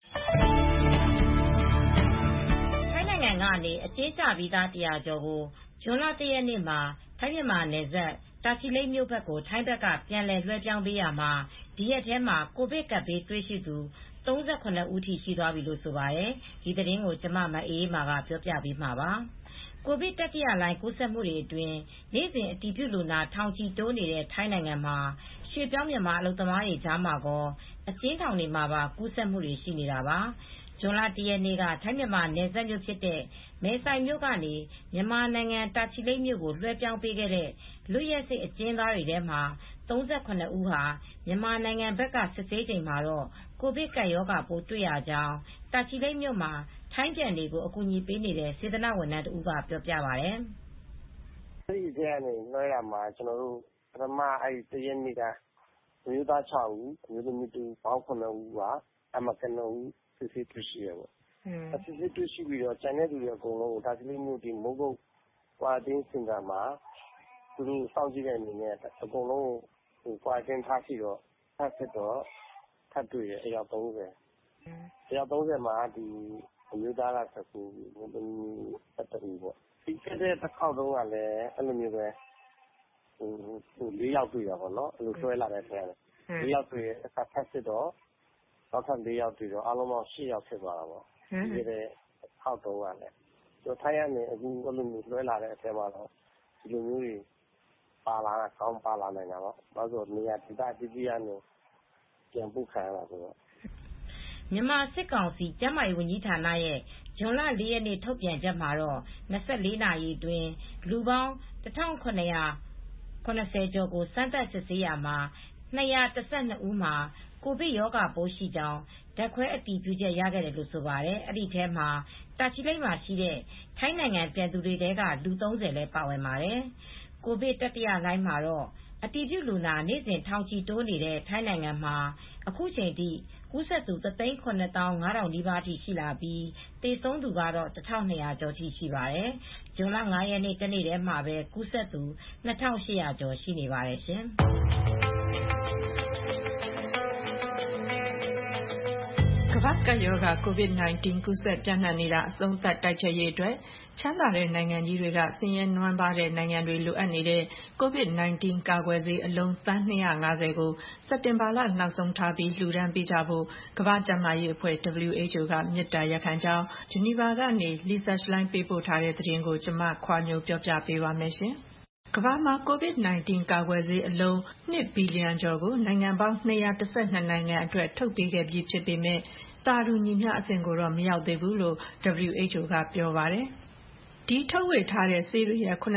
ထိုင်းနိုင်ငံကနေအကျဉ်းချပြီးသား100ကျော်ကိုဇွန်လ1ရက်နေ့မှာထိုင်းမြန်မာနယ်စပ်တာချီလိတ်မြို့ဘက်ကိုထိုင်းဘက်ကပြန်လည်လွှဲပြောင်းပေးရမှာဒီရက်ထဲမှာကိုဗစ်ကပ်ဘေးတွေ့ရှိသူ38ဦးထိရှိသွားပြီလို့ဆိုပါတယ်။ဒီသတင်းကိုကျမမအေးမာကပြောပြပေးမှာပါ။ကိုဗစ်တတိယလှိုင်းကူးစက်မှုတွေအတွင်းနေ့စဉ်အတည်ပြုလူနာထောင်ချီတိုးနေတဲ့ထိုင်းနိုင်ငံမှာရွှေပြောင်းမြန်မာအလုပ်သမားတွေကြားမှာကောအကျဉ်းထောင်တွေမှာပါကူးစက်မှုတွေရှိနေတာပါ။ဇွန်လ1ရက်နေ့ကထိုင်းမြန်မာနယ်စပ်မြို့ဖြစ်တဲ့မဲဆိုင်မြို့ကနေမြန်မာနိုင်ငံတာချီလိတ်မြို့ကိုလွှဲပြောင်းပေးခဲ့တဲ့လွတ်ရက်စေ့အကျဉ်းသားတွေထဲမှာ38ဦးဟာမြန်မာနိုင်ငံဘက်ကစစ်ဆေးချိန်မှာတော့ကိုဗစ်ကပ်ရောဂါပိုးတွေ့ရကြောင်းတာချီလိတ်မြို့မှာထိုင်းပြန်တွေကိုအကူအညီပေးနေတဲ့စေတနာ့ဝန်ထမ်းတဦးကပြောပြပါတယ်။အဲဒီထဲကနေလွှဲတာမှာကျွန်တော်တို့ပထမ1ရက်နေ့ကမျိုးသား6ဦးအမျိုးသမီး2ဦးပေါင်း9ဦးကအမကနဦးစစ်ဆေးတွေ့ရှိရပေါ့။စစ်ဆေးတွေ့ရှိပြီးတော့ကျန်တဲ့သူတွေအကုန်လုံးကိုတာချီလိတ်မြို့ဒီမိုးကုတ်ကွာတင်းစင်တာမှာသူတို့စောင့်ကြည့်တဲ့အနေနဲ့အကုန်လုံးကိုကွာတင်းထားပြီးတော့ထပ်စစ်တော့ထပ်တွေ့တယ်အယောက်30အယောက်30မှာဒီအမျိုးသားက19ဦးဘုံသမီး7ဦးပေါ့ဒီကတဲ့တစ်ခေါက်တုန်းကလည်းအဲ့လိုမျိုးပဲ4ယောက်တွေ့တာပေါ့နော်အဲ့လိုဆွဲလာတဲ့ထဲ4ယောက်တွေ့အခါထပ်စစ်တော့နောက်ထပ်4ယောက်တွေ့တော့အားလုံးပေါင်း8ယောက်ဖြစ်သွားတာပေါ့ဒီတဲ့ခေါက်တုန်းကလည်းထိုင်းကနေအခုအဲ့လိုမျိုးလွှဲလာတဲ့အထဲမှာတော့ဒီလိုမျိုးတွေပါလာတာကောင်းပါလာနိုင်တာပေါ့။ဘာလို့ဆိုနေရာဒေသအသီးသီးကနေပြန်ပို့ခံရတာဆိုတော့မြန်မာစစ်ကောင်စီကျန်းမာရေးဝန်ကြီးဌာနရဲ့ဇွန်လ4ရက်နေ့ထုတ်ပြန်ချက်မှာတော့24နာရီအတွင်းလူပေါင်း1780ကျော်ကိုစမ်းသပ်စစ်ဆေးရာမှာ212ဦးမှာကိုဗစ်ရောဂါပိုးရှိကြောင်းဓာတ်ခွဲအတည်ပြုချက်ရခဲ့တယ်လို့ဆိုပါတယ်။အဲ့ဒီထဲမှာတာချီလိတ်မှာရှိတဲ့ထိုင်းနိုင်ငံပြန်သူတွေထဲကလူ30လည်းပါဝင်ပါတယ်။ကိုဗစ်တတိယလှိုင်းမှာတော့အတည်ပြုလူနာနေ့စဉ်ထောင်ချီတိုးနေတဲ့ထိုင်းနိုင်ငံမှာအခုချိန်ထိကူးစက်သူ1,75,000 နီးပါးထိရှိလာပြီးသေဆုံးသူကတော့1,200 ကျော်ထိရှိပါတယ်။ဇွန်လ5ရက်နေ့တနေ့တည်းမှာပဲကူးစက်သူ2,800 ကျော်ရှိနေပါတယ်ရှင်။ဘာ့ကပ်ရောဂါ COVID-19 ကူးစက်ပျံ့နှံ့နေတာအဆုံးသတ်တိုက်ဖျက်ရေးအတွက်ချမ်းသာတဲ့နိုင်ငံကြီးတွေကဆင်းရဲနွမ်းပါးတဲ့နိုင်ငံတွေလိုအပ်နေတဲ့ COVID-19 ကာကွယ်ဆေးအလုံးသန်း 250 ကိုစက်တင်ဘာလနောက်ဆုံးထားပြီးလှူဒါန်းပေးကြဖို့ကမ္ဘာ့ကျန်းမာရေးအဖွဲ့ WHO ကမေတ္တာရပ်ခံကြောင်းဂျနီဗာကနေ Lisa Schlein ပေးပို့ထားတဲ့သတင်းကိုကျမခွာညိုပြောပြပေးပါမယ်ရှင်။ကမ္ဘာမှာ COVID-19 ကာကွယ်ဆေးအလုံး 2 ဘီလီယံကျော်ကိုနိုင်ငံပေါင်း212နိုင်ငံအတွက်ထုတ်ပေးခဲ့ပြီးဖြစ်ပေမဲ့တာတူညီမျှအဆင့်ကိုတော့မရောက်သေးဘူးလို့ WHO ကပြောပါတယ်။ဒီထုတ်ဝေထားတဲ့ဆေးတွေရဲ့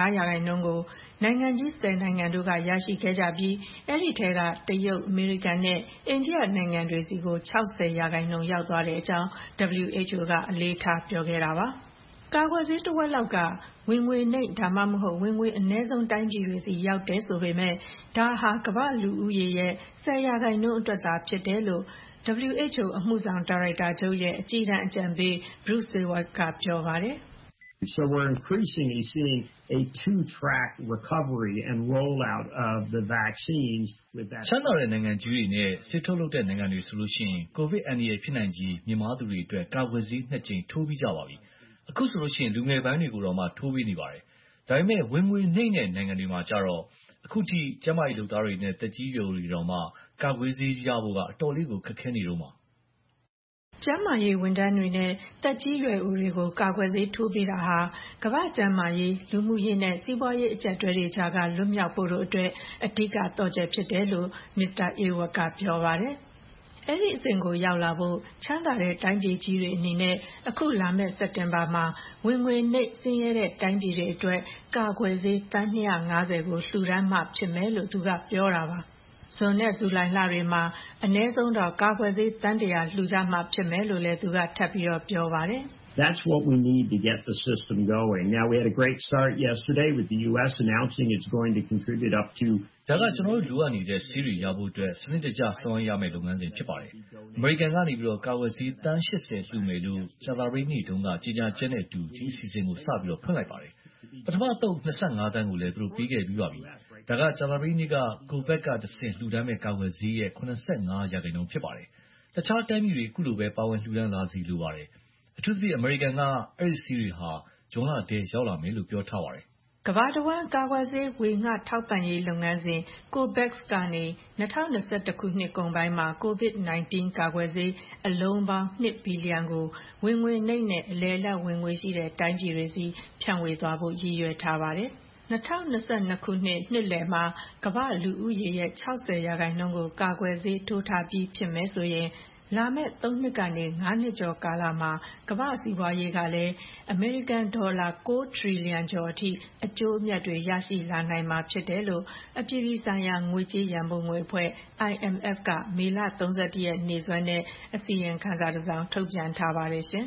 85%ကိုနိုင်ငံကြီး10နိုင်ငံတို့ကရရှိခဲ့ကြပြီးအဲ့ဒီထဲကတရုတ်၊အမေရိကန်နဲ့အိန္ဒိယနိုင်ငံတွေစီကို60%ရောက်သွားတဲ့အကြောင်း WHO ကအလေးထားပြောခဲ့တာပါ။ကာကွယ်ဆေးတစ်ဝက်လောက်ကဝင်ငွေနိမ့်ဒါမှမဟုတ်ဝင်ငွေအနည်းဆုံးတိုင်းပြည်တွေစီရောက်တယ်ဆိုပေမဲ့ဒါဟာကမ္ဘာလူဦးရေရဲ့10%အတွက်သာဖြစ်တယ်လို့ WHO အမှုဆောင်ဒါရိုက်တာချုပ်ရဲ့အကြီးတန်းအကြံပေး Bruce Seward ကပြောပါတယ်။ So we're increasingly seeing a two-track recovery and rollout of the vaccines with that. ချမ်းသာတဲ့နိုင်ငံကြီးတွေနဲ့ဆေးထုတ်လုပ်တဲ့နိုင်ငံတွေဆိုလို့ရှိရင်ကိုဗစ်အန္တရာယ်ဖြစ်နိုင်ကြီးမြင့်မားသူတွေအတွက်ကာကွယ်ဆေး2ကြိမ်ထိုးပြီးကြပါပြီ။အခုဆိုလို့ရှိရင်လူငယ်ပိုင်းတွေကိုတော့မှထိုးပေးနေပါတယ်။ဒါပေမဲ့ဝင်ငွေနှိမ့်တဲ့နိုင်ငံတွေမှာကြတော့အခုထိကျန်းမာရေးလုပ်သားတွေနဲ့တက်ကြီးရွယ်တွေတော့မှကာကွယ်ဆေးရဖို့ကအတော်လေးကိုခက်ခဲနေတော့မှာကျန်းမာရေးဝန်ထမ်းတွေနဲ့တက်ကြီးရွယ်အိုတွေကိုကာကွယ်ဆေးထိုးပေးတာဟာကမ္ဘာ့ကျန်းမာရေးလူမှုရေးနဲ့စီးပွားရေးအကျပ်အတည်းတွေကြားကလွတ်မြောက်ဖို့တို့အတွက်အဓိကတော်ချက်ဖြစ်တယ်လို့ Mr. Ewart ကပြောပါတယ်။အဲ့ဒီအစဉ်ကိုရောက်လာဖို့ချမ်းသာတဲ့တိုင်းပြည်ကြီးတွေအနေနဲ့အခုလာမယ့်စက်တင်ဘာမှာဝင်ငွေနိမ့်ဆင်းရဲတဲ့တိုင်းပြည်တွေအတွက်ကာကွယ်ဆေးသန်း250ကိုလှူဒါန်းမှဖြစ်မယ်လို့သူကပြောတာပါ။ဇွန်နဲ့ဇူလိုင်လတွေမှာအနည်းဆုံးတော့ကာကွယ်ဆေးသန်း100လှူကြမှဖြစ်မယ်လို့လည်းသူကထပ်ပြီးတော့ပြောပါတယ်။ That's what we need to get the system going. Now we had a great start yesterday with the US announcing it's going to contribute up to ဒါကကျွန်တော်တို့လိုအပ်နေတဲ့ဆေးတွေရဖို့အတွက်စနစ်တကျဆောင်ရွက်ရမယ့်လုပ်ငန်းစဉ်ဖြစ်ပါတယ်။အမေရိကန်ကနေပြီးတော့ကာကွယ်ဆေးသန်း80လှူမယ်လို့ကြာသပတေးနေ့တုန်းကကြေညာချက်နဲ့အတူဒီအစီအစဉ်ကိုစပြီးတော့ဖွင့်လိုက်ပါတယ်။ပထမအသုတ်25တန်းကိုလည်းသူတို့ပေးခဲ့ပြီးပါပြီ။ဒါကကြာသပတေးနေ့က COVAX ကတဆင့်လှူဒါန်းမဲ့ကာကွယ်ဆေးရဲ့85%ဖြစ်ပါတယ်။တခြားတိုင်းပြည်တွေအခုလိုပဲပါဝင်လှူဒါန်းလာစီလိုပါတယ်။အထူးသဖြင့်အမေရိကန်ကအဲ့ဒီဆေးတွေဟာဇွန်လတည်းရောက်လာမယ်လို့ပြောထားပါတယ်ကမ္ဘာတဝန်းကာကွယ်ဆေးဝေငှထောက်ပံ့ရေးလုပ်ငန်းစဉ် COVAX ကနေ2021ခုနှစ်ကုန်ပိုင်းမှာ COVID-19 ကာကွယ်ဆေးအလုံးပေါင်း2ဘီလီယံကိုဝင်ငွေနိမ့်နဲ့အလယ်အလတ်ဝင်ငွေရှိတဲ့တိုင်းပြည်တွေစီဖြန့်ဝေသွားဖို့ရည်ရွယ်ထားပါတယ်။2022ခုနှစ်နှစ်လယ်မှာကမ္ဘာလူဦးရေရဲ့60%ကိုကာကွယ်ဆေးထိုးထားပြီးဖြစ်မယ်ဆိုရင်လာမယ့်3နှစ်ကနေ5နှစ်ကျော်ကာလမှာကမ္ဘာစီးပွားရေးကလည်းအမေရိကန်ဒေါ်လာ6ထရီလီယံကျော်အထိအကျိုးအမြတ်တွေရရှိလာနိုင်မှာဖြစ်တယ်လို့အပြည်ပြည်ဆိုင်ရာငွေကြေးရန်ပုံငွေအဖွဲ့ IMF ကမေလ31ရက်နေ့စွဲနဲ့အစီရင်ခံစာတစ်စောင်ထုတ်ပြန်ထားပါတယ်ရှင်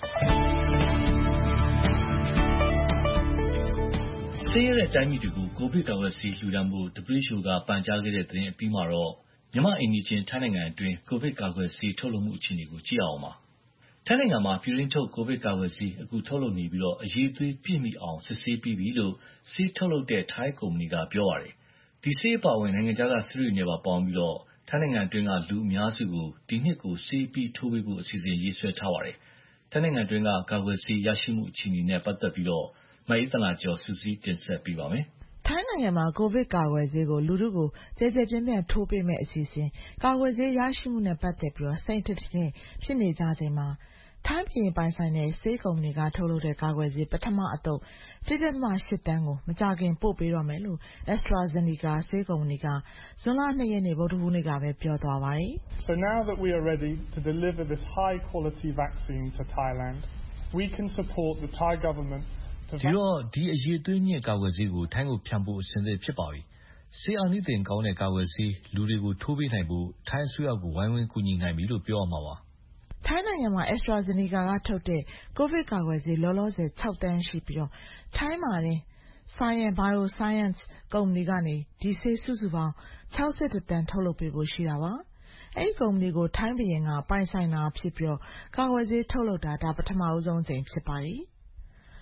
။ဆေးရတဲ့တိုင်းပြည်တွေကိုကိုဗစ်ကာကွယ်ဆေးလှူဒါန်းဖို့ WHO ကပန်ကြားခဲ့တဲ့သတင်းအပြီးမှာတော့မြန်မာအိမ်နီးချင်းထိုင်းနိုင်ငံအတွင်းကိုဗစ်ကာကွယ်ဆေးထုတ်လုပ်မှုအခြေအနေကိုကြည့်အောင်ပါ။ထိုင်းနိုင်ငံမှာပြည်တွင်းထုတ်ကိုဗစ်ကာကွယ်ဆေးအခုထုတ်လုပ်နေပြီးတော့အရေးသွေးပြည့်မီအောင်စစ်ဆေးပြီးပြီလို့ဆေးထုတ်လုပ်တဲ့ထိုင်းကုမ္ပဏီကပြောပါတယ်။ဒီဆေးအပါအဝင်နိုင်ငံခြားကဆေးတွေနဲ့ပါပေါင်းပြီးတော့ထိုင်းနိုင်ငံအတွင်းကလူအများစုကိုဒီနှစ်ကိုဆေးပြီးထိုးပေးဖို့အစီအစဉ်ရေးဆွဲထားပါတယ်။ထိုင်းနိုင်ငံအတွင်းကကာကွယ်ဆေးရရှိမှုအခြေအနေနဲ့ပတ်သက်ပြီးတော့မအေးသနာကျော်စူးစီးတင်ဆက်ပေးပါမယ်။ထိုင်းနိုင်ငံမှာကိုဗစ်ကာကွယ်ဆေးကိုလူထုကိုကျယ်ကျယ်ပြန့်ပြန့်ထိုးပေးမယ့်အစီအစဉ်ကာကွယ်ဆေးရရှိမှုနဲ့ပတ်သက်ပြီးစိတ်ထင်ဖြစ်နေကြချိန်မှာထိုင်းပြည်ပိုင်ဆိုင်တဲ့ဆေးကုမ္ပဏီကထုတ်လုပ်တဲ့ကာကွယ်ဆေးပထမအသုတ် 1.8 တန်းကိုမကြာခင်ပို့ပေးတော့မယ်လို့ AstraZeneca ဆေးကုမ္ပဏီကဇွန်လ2ရက်နေ့ဗုဒ္ဓဟူးနေ့ကပဲပြောသွားပါတယ်။ So now that we are ready to deliver this high quality vaccine to Thailand, we can support the Thai government ဒီတော့ဒီအရေးသွေးမြင့်ကာကွယ်ဆေးကိုထိုင်းကိုဖြန့်ဖို့အဆင်သင့်ဖြစ်ပါပြီ။ဆေးအာနိသင်ကောင်းတဲ့ကာကွယ်ဆေးလူတွေကိုထိုးပေးနိုင်ဖို့ထိုင်းအစိုးရကိုဝိုင်းဝန်းကူညီနိုင်ပြီလို့ပြောရမှာပါ။ထိုင်းနိုင်ငံမှာ AstraZeneca ကထုတ်တဲ့ကိုဗစ်ကာကွယ်ဆေးလောလောဆယ်6တန်းရှိပြီးထိုင်းမှာတင် Siam Bioscience ကုမ္ပဏီကနေဒီဆေးစုစုပေါင်း61တန်းထုတ်လုပ်ပေးဖို့ရှိတာပါ။အဲဒီကုမ္ပဏီကိုထိုင်းဘုရင်ကပိုင်ဆိုင်တာဖြစ်ပြီးကာကွယ်ဆေးထုတ်လုပ်တာဒါပထမဦးဆုံးအကြိမ်ဖြစ်ပါတယ်။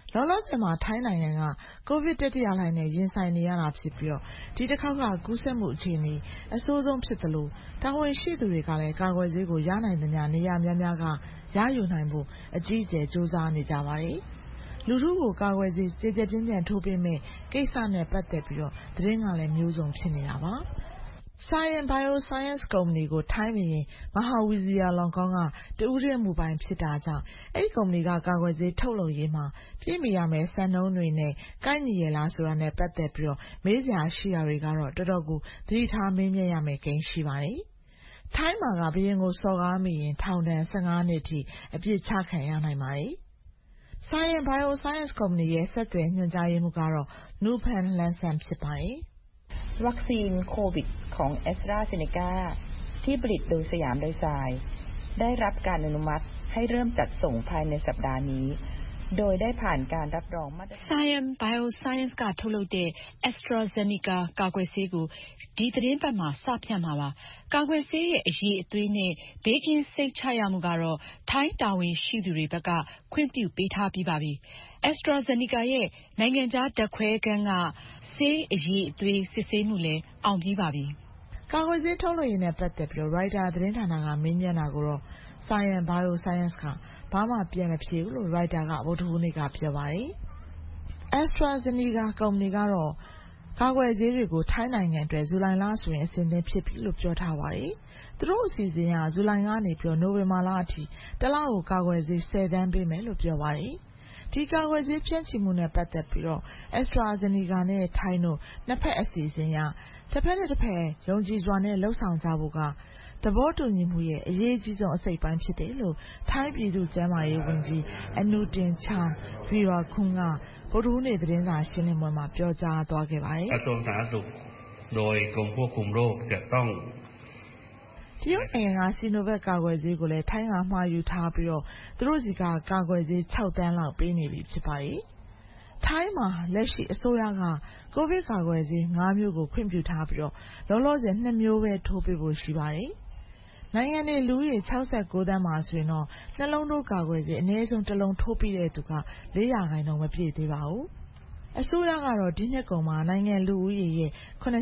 လောလောဆယ်မှာထိုင်းနိုင်ငံကကိုဗစ်တတိယလှိုင်းနဲ့ရင်ဆိုင်နေရတာဖြစ်ပြီးဒီတစ်ခေါက်ကကူးစက်မှုအခြေအနေအဆိုးဆုံးဖြစ်သလိုတာဝန်ရှိသူတွေကလည်းကာကွယ်ဆေးကိုရနိုင်သမျှနေရာများများကရယူနိုင်ဖို့အကြီးအကျယ်စူးစမ်းနေကြပါတယ်။လူထုကိုကာကွယ်ဆေးကြေပြင်းပြင်းထိုးပေးမယ့်ကိစ္စနဲ့ပတ်သက်ပြီးသတင်းကလည်းမျိုးစုံဖြစ်နေတာပါ။ Siam Bioscience ကုမ္ပဏီကိုထိုင်းဘုရင်မဟာဝီဇီယာလောင်ကောင်းကတဦးတည်းမူပိုင်ဖြစ်တာကြောင့်အဲဒီကုမ္ပဏီကကာကွယ်ဆေးထုတ်လုပ်ရေးမှာပြည့်မီရမယ့်စံနှုန်းတွေနဲ့ကိုက်ညီရလားဆိုတာနဲ့ပတ်သက်ပြီးမေးစရာရှိတာတွေကတော့တော်တော်ကိုသတိထားမေးမြန်းရမယ့်ကိန်းရှိပါတယ်။ထိုင်းမှာကဘုရင်ကိုစော်ကားမိရင်ထောင်ဒဏ်15 နှစ်ထိအပြစ်ချခံရနိုင်ပါတယ်။ Siam Bioscience ကုမ္ပဏီရဲ့ဆက်သွယ်ညွှန်ကြားရေးမှူးကတော့ Nupan Lansam ဖြစ်ပါတယ်။วัคซีนโควิดของแอสตราเซเนกาที่ผลิตโดยสยามไดไซน์ได้รับการอนุมัติให้เริ่มจัดส่งภายในสัปดาห์นี้โดยได้ผ่านการรับรองมาตรฐาน Siam Bioscience ကထုတ်လုပ်တဲ့ AstraZeneca ကာကွယ်ဆေးကိုဒီသတင်းပတ်မှာစဖြန့်မှာပါ။ကာကွယ်ဆေးရဲ့အရည်အသွေးနဲ့ဘေးကင်းစိတ်ချရမှုကတော့ထိုင်းတာဝန်ရှိသူတွေဘက်ကခွင့်ပြုပေးထားပြီးပါပြီ။ AstraZeneca ရဲ့နိုင်ငံခြားဓာတ်ခွဲခန်းကဆေးအရည်အသွေးစစ်ဆေးမှုလည်းအောင်ပြီးပါပြီ။ကာကွယ်ဆေးထုတ်လုပ်ရေးနဲ့ပတ်သက်ပြီး Reuters သတင်းဌာနကမေးမြန်းတာကိုတော့ Siam Bioscience ကဘာမှပြန်မဖြေဘူးလို့ Reuters ကဗုဒ္ဓဟူးနေ့ကပြောပါတယ်။ AstraZeneca ကုမ္ပဏီကတော့ကာကွယ်ဆေးတွေကိုထိုင်းနိုင်ငံအတွက်ဇူလိုင်လဆိုရင်အဆင်သင့်ဖြစ်ပြီလို့ပြောထားပါတယ်။သူတို့အစီအစဉ်ကဇူလိုင်ကနေနိုဝင်ဘာလအထိတစ်လကိုကာကွယ်ဆေး10 သန်းပေးမယ်လို့ပြောပါတယ်။ဒီကာကွယ်ဆေးဖြန့်ချိမှုနဲ့ပတ်သက်ပြီးAstraZeneca နဲ့ထိုင်းတို့နှစ်ဖက်အစီအစဉ်အရတစ်ဖက်နဲ့တစ်ဖက်ယုံကြည်စွာနဲ့လှုပ်ဆောင်ကြဖို့ကသဘောတူညီမှုရဲ့အရေးကြီးဆုံးအစိတ်ပိုင်းဖြစ်တယ်လို့ထိုင်းပြည်သူ့ကျန်းမာရေးဝန်ကြီး Anutin Charnvirakul ကဗုဒ္ဓဟူးနေ့သတင်းစာရှင်းလင်းပွဲမှာပြောကြားသွားခဲ့ပါတယ်။กระทรวงสาธารณสุขโดยกรมควบคุมโรคจะต้องတရုတ်နိုင်ငံက Sinovac ကာကွယ်ဆေးကိုလည်းထိုင်းကမှာယူထားပြီးသူတို့စီကကာကွယ်ဆေး6 သန်းလောက်ပေးနေပြီဖြစ်ပါတယ်။ထိုင်းမှာလက်ရှိအစိုးရကကိုဗစ်ကာကွယ်ဆေး5 မျိုးကိုခွင့်ပြုထားပြီးလောလောဆယ်2 မျိုးပဲထိုးပေးဖို့ရှိပါတယ်။နိုင်ငံနေလူဦးရေ69 သန်းမှာဆိုရင်နှလုံးထိုးကာကွယ်ဆေးအနည်းဆုံး1 လုံးထိုးပြီးတဲ့သူက4% မပြည့်သေးပါဘူး။အစိုးရကတော့ဒီနှစ်ကုန်မှာနိုင်ငံလူဦးရေရဲ့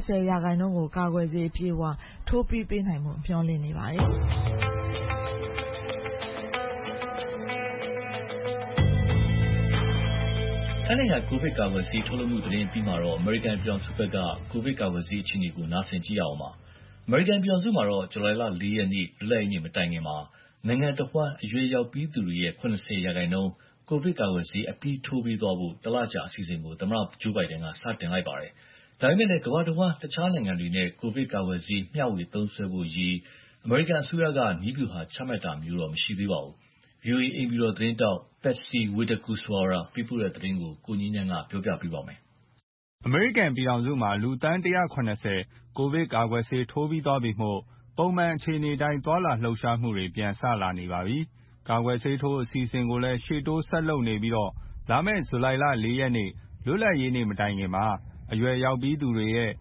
70% ကိုကာကွယ်ဆေးအပြည့်အဝထိုးပြီးပေးနိုင်မှုမျှော်လင့်နေပါတယ်။ထိုင်းနိုင်ငံကိုဗစ်ကာကွယ်ဆေးထုတ်လုပ်မှုသတင်းပြီးမှာတော့အမေရိကန်ပြည်ထောင်စုဘက်ကကိုဗစ်ကာကွယ်ဆေးအခြေအနေကိုနားဆင်ကြည့်ရအောင်ပါ။အမေရိကန်ပြည်ထောင်စုမှာတော့ဇူလိုင်လ4 ရက်နေ့လွတ်လပ်ရေးနေ့မတိုင်ခင်မှာနိုင်ငံတော်ဝန်အရွယ်ရောက်ပြီးသူတွေရဲ့70% ကိုဗစ်ကာကွယ်ဆေးအပြီးထိုးပြီးသွားဖို့တလကြာအစီအစဉ်ကိုသမ္မတဂျိုးဘိုင်ဒန်ကစတင်လိုက်ပါတယ်။ဒါပေမဲ့လည်းကမ္ဘာတဝန်းတခြားနိုင်ငံတွေနဲ့ကိုဗစ်ကာကွယ်ဆေးမျှဝေသုံးစွဲဖို့ရည်အမေရိကန်အစိုးရကနည်းဗျူဟာချမှတ်တာမျိုးတော့မရှိသေးပါဘူး။ VOA အိမ်ဖြူတော်သတင်းတောက် Patsy Widakuswara ပေးပို့တဲ့သတင်းကိုကိုငြိမ်းချမ်းကပြောပြပေးပါမယ်။အမေရိကန်ပြည်ထောင်စုမှာလူသန်း170ကိုဗစ်ကာကွယ်ဆေးထိုးပြီးသွားပြီမို့ပုံမှန်အခြေအနေတိုင်းသွာလာလှုပ်ရှားမှုတွေပြန်စလာနေပါပြီ။ကာကွယ်ဆေးထိုးအစီအစဉ်ကိုလည်းရှေ့တိုးဆက်လုပ်နေပြီးလာမယ့်ဇူလိုင်လ4 ရက်နေ့လွတ်လပ်ရေးနေ့မတိုင်ခင်မှာအရွယ်ရောက်ပြီးသူတွေရဲ့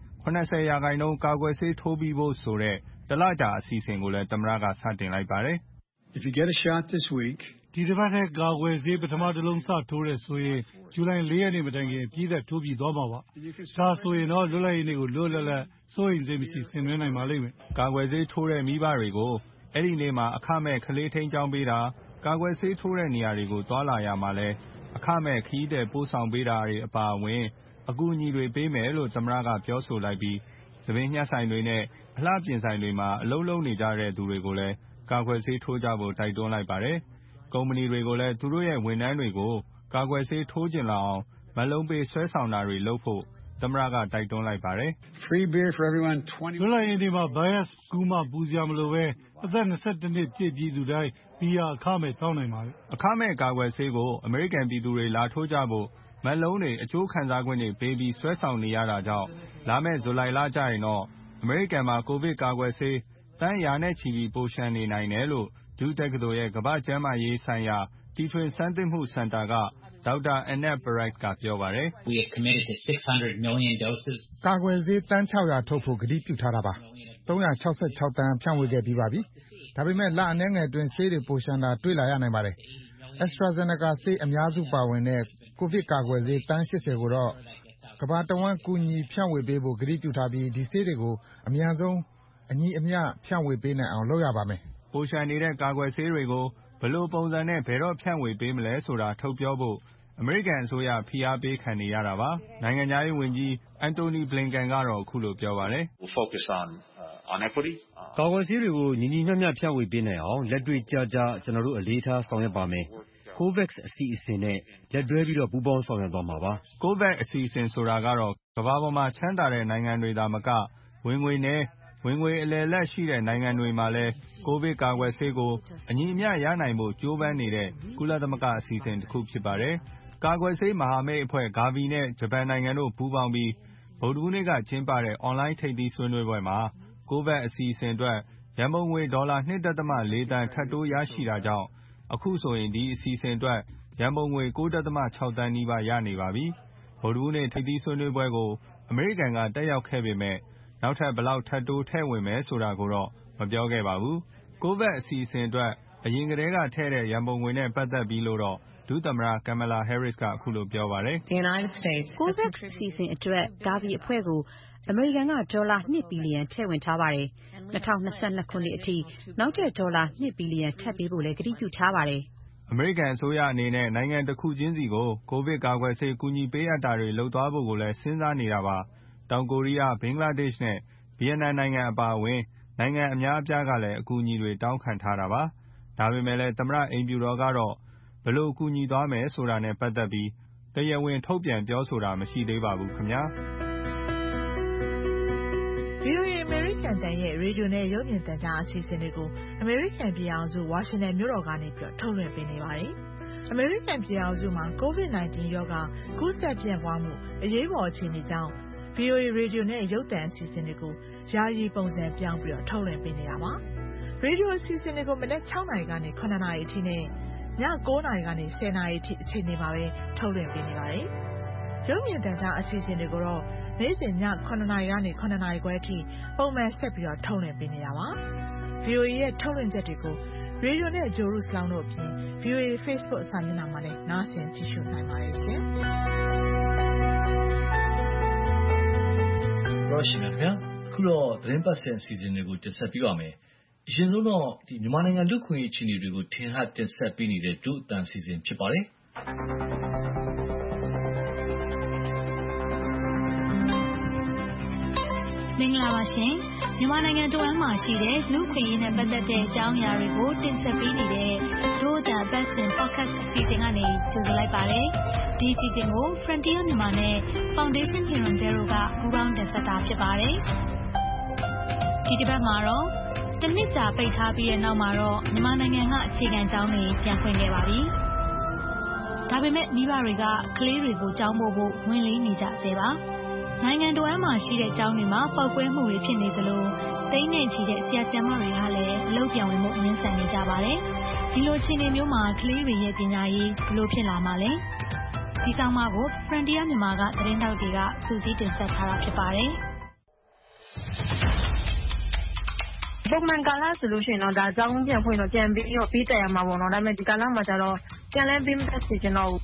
70% ကာကွယ်ဆေးထိုးပြီးဖို့ဆိုတဲ့တလကြာအစီအစဉ်ကိုလည်းသမ္မတကစတင်လိုက်ပါတယ်။ If you get a shot this week ဒီတစ်ပတ်ထဲကာကွယ်ဆေးပထမတစ်လုံးစထိုးတယ်ဆိုရင်ဇူလိုင်4 ရက်နေ့မတိုင်ခင်ပြည်သက်ထိုးပြီးသွားမှာပါ။ဒါဆိုရင်တော့လွတ်လပ်ရေးနေ့ကိုလွတ်လပ်လပ်စိုးရိမ်စိတ်မရှိဆင်နွှဲနိုင်ပါလိမ့်မယ်။ကာကွယ်ဆေးထိုးတဲ့မိဘတွေကိုအဲ့ဒီနေ့မှာအခမဲ့ကလေးထိန်းကျောင်းပေးတာကာကွယ်ဆေးထိုးတဲ့နေရာတွေကိုသွားလာရမှာလဲအခမဲ့ခရီးသည်ပို့ဆောင်ပေးတာတွေအပါအဝင်အကူအညီတွေပေးမယ်လို့သမ္မတကပြောဆိုလိုက်ပြီးသပင်ညှပ်ဆိုင်တွေနဲ့အလှပြင်ဆိုင်တွေမှာအလုပ်လုပ်နေကြတဲ့သူတွေကိုလည်းကာကွယ်ဆေးထိုးကြဖို့တိုက်တွန်းလိုက်ပါတယ်။ကုမ္ပဏီတွေကိုလည်းသူတို့ရဲ့ဝန်ထမ်းတွေကိုကာကွယ်ဆေးထိုးကျင်လာအောင်မက်လုံးပေးဆွဲဆောင်တာတွေလုပ်ဖို့သမ္မတကတိုက်တွန်းလိုက်ပါတယ်။ Free beer for everyone 20လွတ်လပ်ရေးနေ့မှာဗိုင်းရပ်စ်ကူးမှပူစရာမလိုပဲအသက်21နှစ်ပြည့်ပြည်သူတိုင်းဘီယာအခမဲ့တောင်းနိုင်ပါတယ်။အခမဲ့ကာကွယ်ဆေးကိုအမေရိကန်ပြည်သူတွေလာထိုးကြဖို့မက်လုံးတွေအကျိုးခံစားခွင့်တွေပေးပြီးဆွဲဆောင်နေရတာကြောင့်လာမယ့်ဇူလိုင်လကျရင်တော့အမေရိကန်မှာကိုဗစ်ကာကွယ်ဆေးသန်းရာနဲ့ချီပြီးပိုလျှံနေနိုင်တယ်လို့ဒုတက္ကသိုလ်ရဲ့ကမ္ဘာ့ကျန်းမာရေးဆိုင်ရာတီထွင်ဆန်းသစ်မှုစင်တာကဒေါက်တာ Annette Bright ကပြောပါတယ်။ We have committed to 600 million doses. ကာကွယ်ဆေးသန်း600ထုတ်ဖို့ကတိပြုထားတာပါ။366 သန်းဖြန့်ဝေခဲ့ပြီးပါပြီ။ဒါပေမဲ့လအနည်းငယ်အတွင်းဆေးတွေပိုလျှံတာတွေ့လာရနိုင်ပါတယ်။ AstraZeneca ဆေးအများစုပါဝင်တဲ့ကိုဗစ်ကာကွယ်ဆေးသန်း80ကိုတော့ကမ္ဘာတဝန်းကူညီဖြန့်ဝေပေးဖို့ကတိပြုထားပြီးဒီဆေးတွေကိုအမြန်ဆုံးအညီအမျှဖြန့်ဝေပေးနိုင်အောင်လုပ်ရပါမယ်။ပိုလျှံနေတဲ့ကာကွယ်ဆေးတွေကိုဘယ်လိုပုံစံနဲ့ဘယ်တော့ဖြန့်ဝေပေးမလဲဆိုတာထုတ်ပြောဖို့အမေရိကန်အစိုးရဖိအားပေးခံနေရတာပါ။နိုင်ငံခြားရေးဝန်ကြီး Antony Blinken ကတော့အခုလိုပြောပါတယ်ကာကွယ်ဆေးတွေကိုညီညီမျှမျှဖြန့်ဝေပေးနိုင်အောင်လက်တွေ့ကျကျကျွန်တော်တို့အလေးထားဆောင်ရွက်ပါမယ်။ COVAX အစီအစဉ်နဲ့လက်တွဲပြီးပူးပေါင်းဆောင်ရွက်သွားမှာပါ။ COVAX အစီအစဉ်ဆိုတာကတော့ကမ္ဘာပေါ်မှာချမ်းသာတဲ့နိုင်ငံတွေသာမကဝင်ငွေနည်းဝင်ငွေအလယ်အလတ်ရှိတဲ့နိုင်ငံတွေမှာလည်းကိုဗစ်ကာကွယ်ဆေးကိုအညီအမျှရနိုင်ဖို့ကြိုးပမ်းနေတဲ့ကုလသမဂ္ဂအစီအစဉ်တစ်ခုဖြစ်ပါတယ်။ကာကွယ်ဆေးမဟာမိတ်အဖွဲ့ Gavi နဲ့ဂျပန်နိုင်ငံတို့ပူးပေါင်းပြီးဗုဒ္ဓဟူးနေ့ကကျင်းပတဲ့ online ထိပ်သီးဆွေးနွေးပွဲမှာ COVAX အစီအစဉ်အတွက်ရန်ပုံငွေဒေါ်လာ 2.4 သန်းထပ်တိုးရရှိတာကြောင့်အခုဆိုရင်ဒီအစီအစဉ်အတွက်ရန်ပုံငွေ 9.6 သန်းနီးပါးရနေပါပြီ။ဗုဒ္ဓဟူးနေ့ထိပ်သီးဆွေးနွေးပွဲကိုအမေရိကန်ကတက်ရောက်ခဲ့ပေမဲ့နောက်ထပ်ဘယ်လောက်ထပ်တိုးထည့်ဝင်မယ်ဆိုတာကိုတော့မပြောခဲ့ပါဘူး။ COVAX အစီအစဉ်အတွက်အရင်ကတည်းကထည့်တဲ့ရန်ပုံငွေနဲ့ပတ်သက်ပြီးလို့တော့ဒုသမ္မတ Kamala Harris ကအခုလိုပြောပါတယ်။ COVAX အစီအစဉ်အတွက် Gavi အဖွဲ့ကိုအမေရိကန်ကဒေါ်လာ2ဘီလီယံထည့်ဝင်ထားပါတယ်။2022ခုနှစ်အထိနောက်ထပ်ဒေါ်လာ2ဘီလီယံထပ်ပေးဖို့လည်းကတိပြုထားပါတယ်။အမေရိကန်အစိုးရအနေနဲ့နိုင်ငံတစ်ခုချင်းစီကိုကိုဗစ်ကာကွယ်ဆေးကူညီပေးအပ်တာတွေလုပ်သွားဖို့ကိုလည်းစဉ်းစားနေတာပါ။တောင်ကိုရီးယား၊ဘင်္ဂလားဒေ့ရှ်နဲ့ဗီယက်နမ်နိုင်ငံအပါအဝင်နိုင်ငံအများအပြားကလည်းအကူအညီတွေတောင်းခံထားတာပါ။ဒါပေမဲ့လည်းသမ္မတအိမ်ဖြူတော်ကတော့ဘယ်လိုကူညီသွားမယ်ဆိုတာနဲ့ပတ်သက်ပြီးတရားဝင်ထုတ်ပြန်ပြောဆိုတာမရှိသေးပါဘူးခင်ဗျာ။ VOA အမေရိကန်တန်ရဲ့ရေဒီယိုနဲ့ရုပ်မြင်သံကြားအစီအစဉ်တွေကိုအမေရိကန်ပြည်အောင်စုဝါရှင်တန်မြို့တော်ကနေထုတ်လွှင့်ပေးနေပါတယ်။အမေရိကန်ပြည်အောင်စုမှာ COVID-19 ရောဂါကူးစက်ပြန့်ပွားမှုအရေးပေါ်အခြေအနေကြောင့် VOA ရေဒီယိုနဲ့ရုပ်သံအစီအစဉ်တွေကိုယာယီပုံစံပြောင်းပြီးထုတ်လွှင့်ပေးနေတာပါ။ရေဒီယိုအစီအစဉ်တွေကိုမနက်6နာရီကနေ9နာရီအထိနဲ့ည9နာရီကနေ10နာရီအထိအချိန်တွေမှာပဲထုတ်လွှင့်ပေးနေပါတယ်။ရုပ်မြင်သံကြားအစီအစဉ်တွေကိုတော့နေ့စဉ်ည9နာရီကနေ9နာရီခွဲအထိပုံမှန်ဆက်ပြီးထုတ်လွှင့်ပေးနေတာပါ။ VOA ရဲ့ထုတ်လွှင့်ချက်တွေကိုရေဒီယိုနဲ့ဂျိုရုစလောင်းတို့အပြင် VOA Facebook စာမျက်နှာမှာလည်းနားဆင်ကြည့်ရှုနိုင်ပါတယ်ရှင်။ရောရှိမြခင်အခုတော့သတင်းပတ်စဉ်အစီအစဉ်တွေကိုတင်ဆက်ပေးပါမယ်။အရင်ဆုံးတော့မြန်မာနိုင်ငံလူ့ခွင့်ရေးအခြေအနေတွေကိုထင်ဟပ်တင်ဆက်ပေးနေတဲ့ဒုအတန်အစီအစဉ်ဖြစ်ပါတယ်။မင်္ဂလာပါရှင်မြန်မာနိုင်ငံတဝန်းမှာရှိတဲ့လူ့ခွင့်ရေးနဲ့ပတ်သက်တဲ့အကြောင်းအရာတွေကိုတင်ဆက်ပေးနေတဲ့ဒုအတန်ပတ်စဉ် podcast အစီအစဉ်ကနေကြိုဆိုလိုက်ပါတယ်ဒီအစီအစဉ်ကို Frontier မြန်မာနဲ့ Foundation Hirondelle ကပူးပေါင်းတင်ဆက်တာဖြစ်ပါတယ်ဒီတစ်ပတ်မှာတော့တစ်နှစ်ကြာပိတ်ထားပြီးတဲ့နောက်မှာတော့မြန်မာနိုင်ငံကအခြေခံကျောင်းတွေပြန်ဖွင့်ခဲ့ပါပြီဒါပေမဲ့မိဘတွေကကလေးတွေကိုကျောင်းပို့ဖို့ဝင်လေးနေကြဆဲပါနိုင်ငံတော်မှာရှိတဲ့ကျောင်းတွေမှာပောက်ကွဲမှုတွေဖြစ်နေသလိုသိန်းနဲ့ချီတဲ့ဆရာဆရာမတွေကလည်းအလုပ်ပြန်ဝင်မှုငင်းဆန်နေကြပါတယ်။ဒီလိုအခြေအနေမျိုးမှာကလေးတွေရဲ့ပညာရေးဘယ်လိုဖြစ်လာမှာလဲ။ဒီဆောင်မကို Frontier မြန်မာကသတင်းတောက်တွေကစူးစီးတင်ဆက်ထားတာဖြစ်ပါတယ်။ပုံမှန်ကာလဆိုလို့ရှိရင်တော့ဒါကျောင်းပြန်ဖွင့်တော့ပြန်ပြီးတော့ပြီးတက်ရမှာပေါ့နော်။ဒါပေမဲ့ဒီကာလမှာကျတော့ပြန်လဲပြီးမတက်စီကျွန်တော်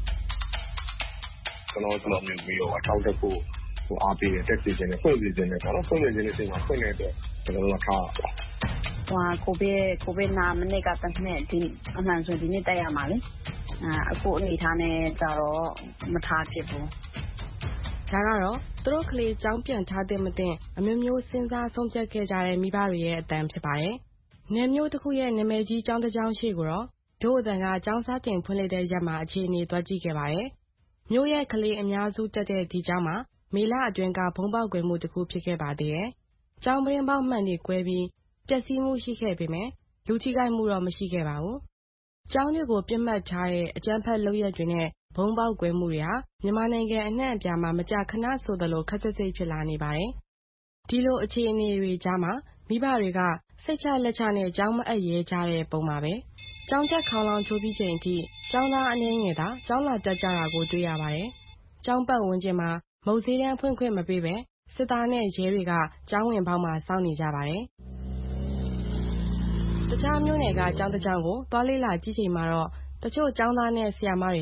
မျိုးပြီးတော့ထောက်တက်ဖို့အားပေးတယ်တက်စီခြင်းနဲ့ဖွင့်စီခြင်းနဲ့ပေါ့နော်ဖွင့်နေခြင်းနဲ့ဒီမှာဖွင့်နေတဲ့ကျွန်တော်တို့ကထားပါကိုဗစ်နာမနစ်ကတစ်နှစ်ဒီအမှန်ဆိုဒီနေ့တက်ရမှာလေအခုအနေထားနဲ့ကြတော့မထားဖြစ်ဘူးဒါကတော့သူတို့ကလေးကျောင်းပြန်ထားတဲ့မတင်အမျိုးမျိုးစဉ်းစားဆုံးဖြတ်ခဲ့ကြတဲ့မိဘတွေရဲ့အတန်ဖြစ်ပါတယ်နယ်မျိုးတစ်ခုရဲ့နာမည်ကြီးကျောင်းတစ်ကျောင်းရှိကိုတော့ဒို့အတန်ကကျောင်းစားတင်ဖွင့်လိုက်တဲ့ရက်မှာအခြေအနေတွက်ကြည့်ခဲ့ပါတယ်မြို့ရဲ့ကလေးအများစုတက်တဲ့ဒီကျောင်းမှာမေလအတွင်းကဘုံပေါက်ကွဲမှုတစ်ခုဖြစ်ခဲ့ပါသေးတယ်။ကျောင်းပရင်းပေါက်မှန်တွေကွဲပြီးပျက်စီးမှုရှိခဲ့ပေမဲ့လူထိခိုက်မှုတော့မရှိခဲ့ပါဘူး။ကျောင်းတွေကိုပြစ်မှတ်ထားတဲ့အကြမ်းဖက်လုပ်ရက်တွေနဲ့ဘုံပေါက်ကွဲမှုတွေဟာမြန်မာနိုင်ငံအနှံ့အပြားမှာမကြာခဏဆိုသလိုခက်ဆစ်စိတ်ဖြစ်လာနေပါတယ်။ဒီလိုအခြေအနေတွေကြားမှာမိဘတွေကစိတ်ချလက်ချနဲ့ကျောင်းမအပ်ရဲကြတဲ့ပုံပါပဲ။ကျောင်းတက်ခေါင်းလောင်းချိုးပြီးချိန်ထိကျောင်းသားအနေငယ်သာကျောင်းလာတက်ကြတာကိုတွေ့ရပါတယ်။ကျောင်းပတ်ဝန်းကျင်မှာမုတ်သေးတန်းဖွင့်ခွင့်မပေးပဲစစ်သားနဲ့ရဲတွေကကျောင်းဝင်ပေါက်မှာစောင့်နေကြပါတယ်။တခြားမြို့နယ်ကကျောင်းတစ်ကျောင်းကိုသွားလေးလာကြည့်ချိန်မှာတော့တချို့ကျောင်းသားနဲ့ဆရာမတွေဟာ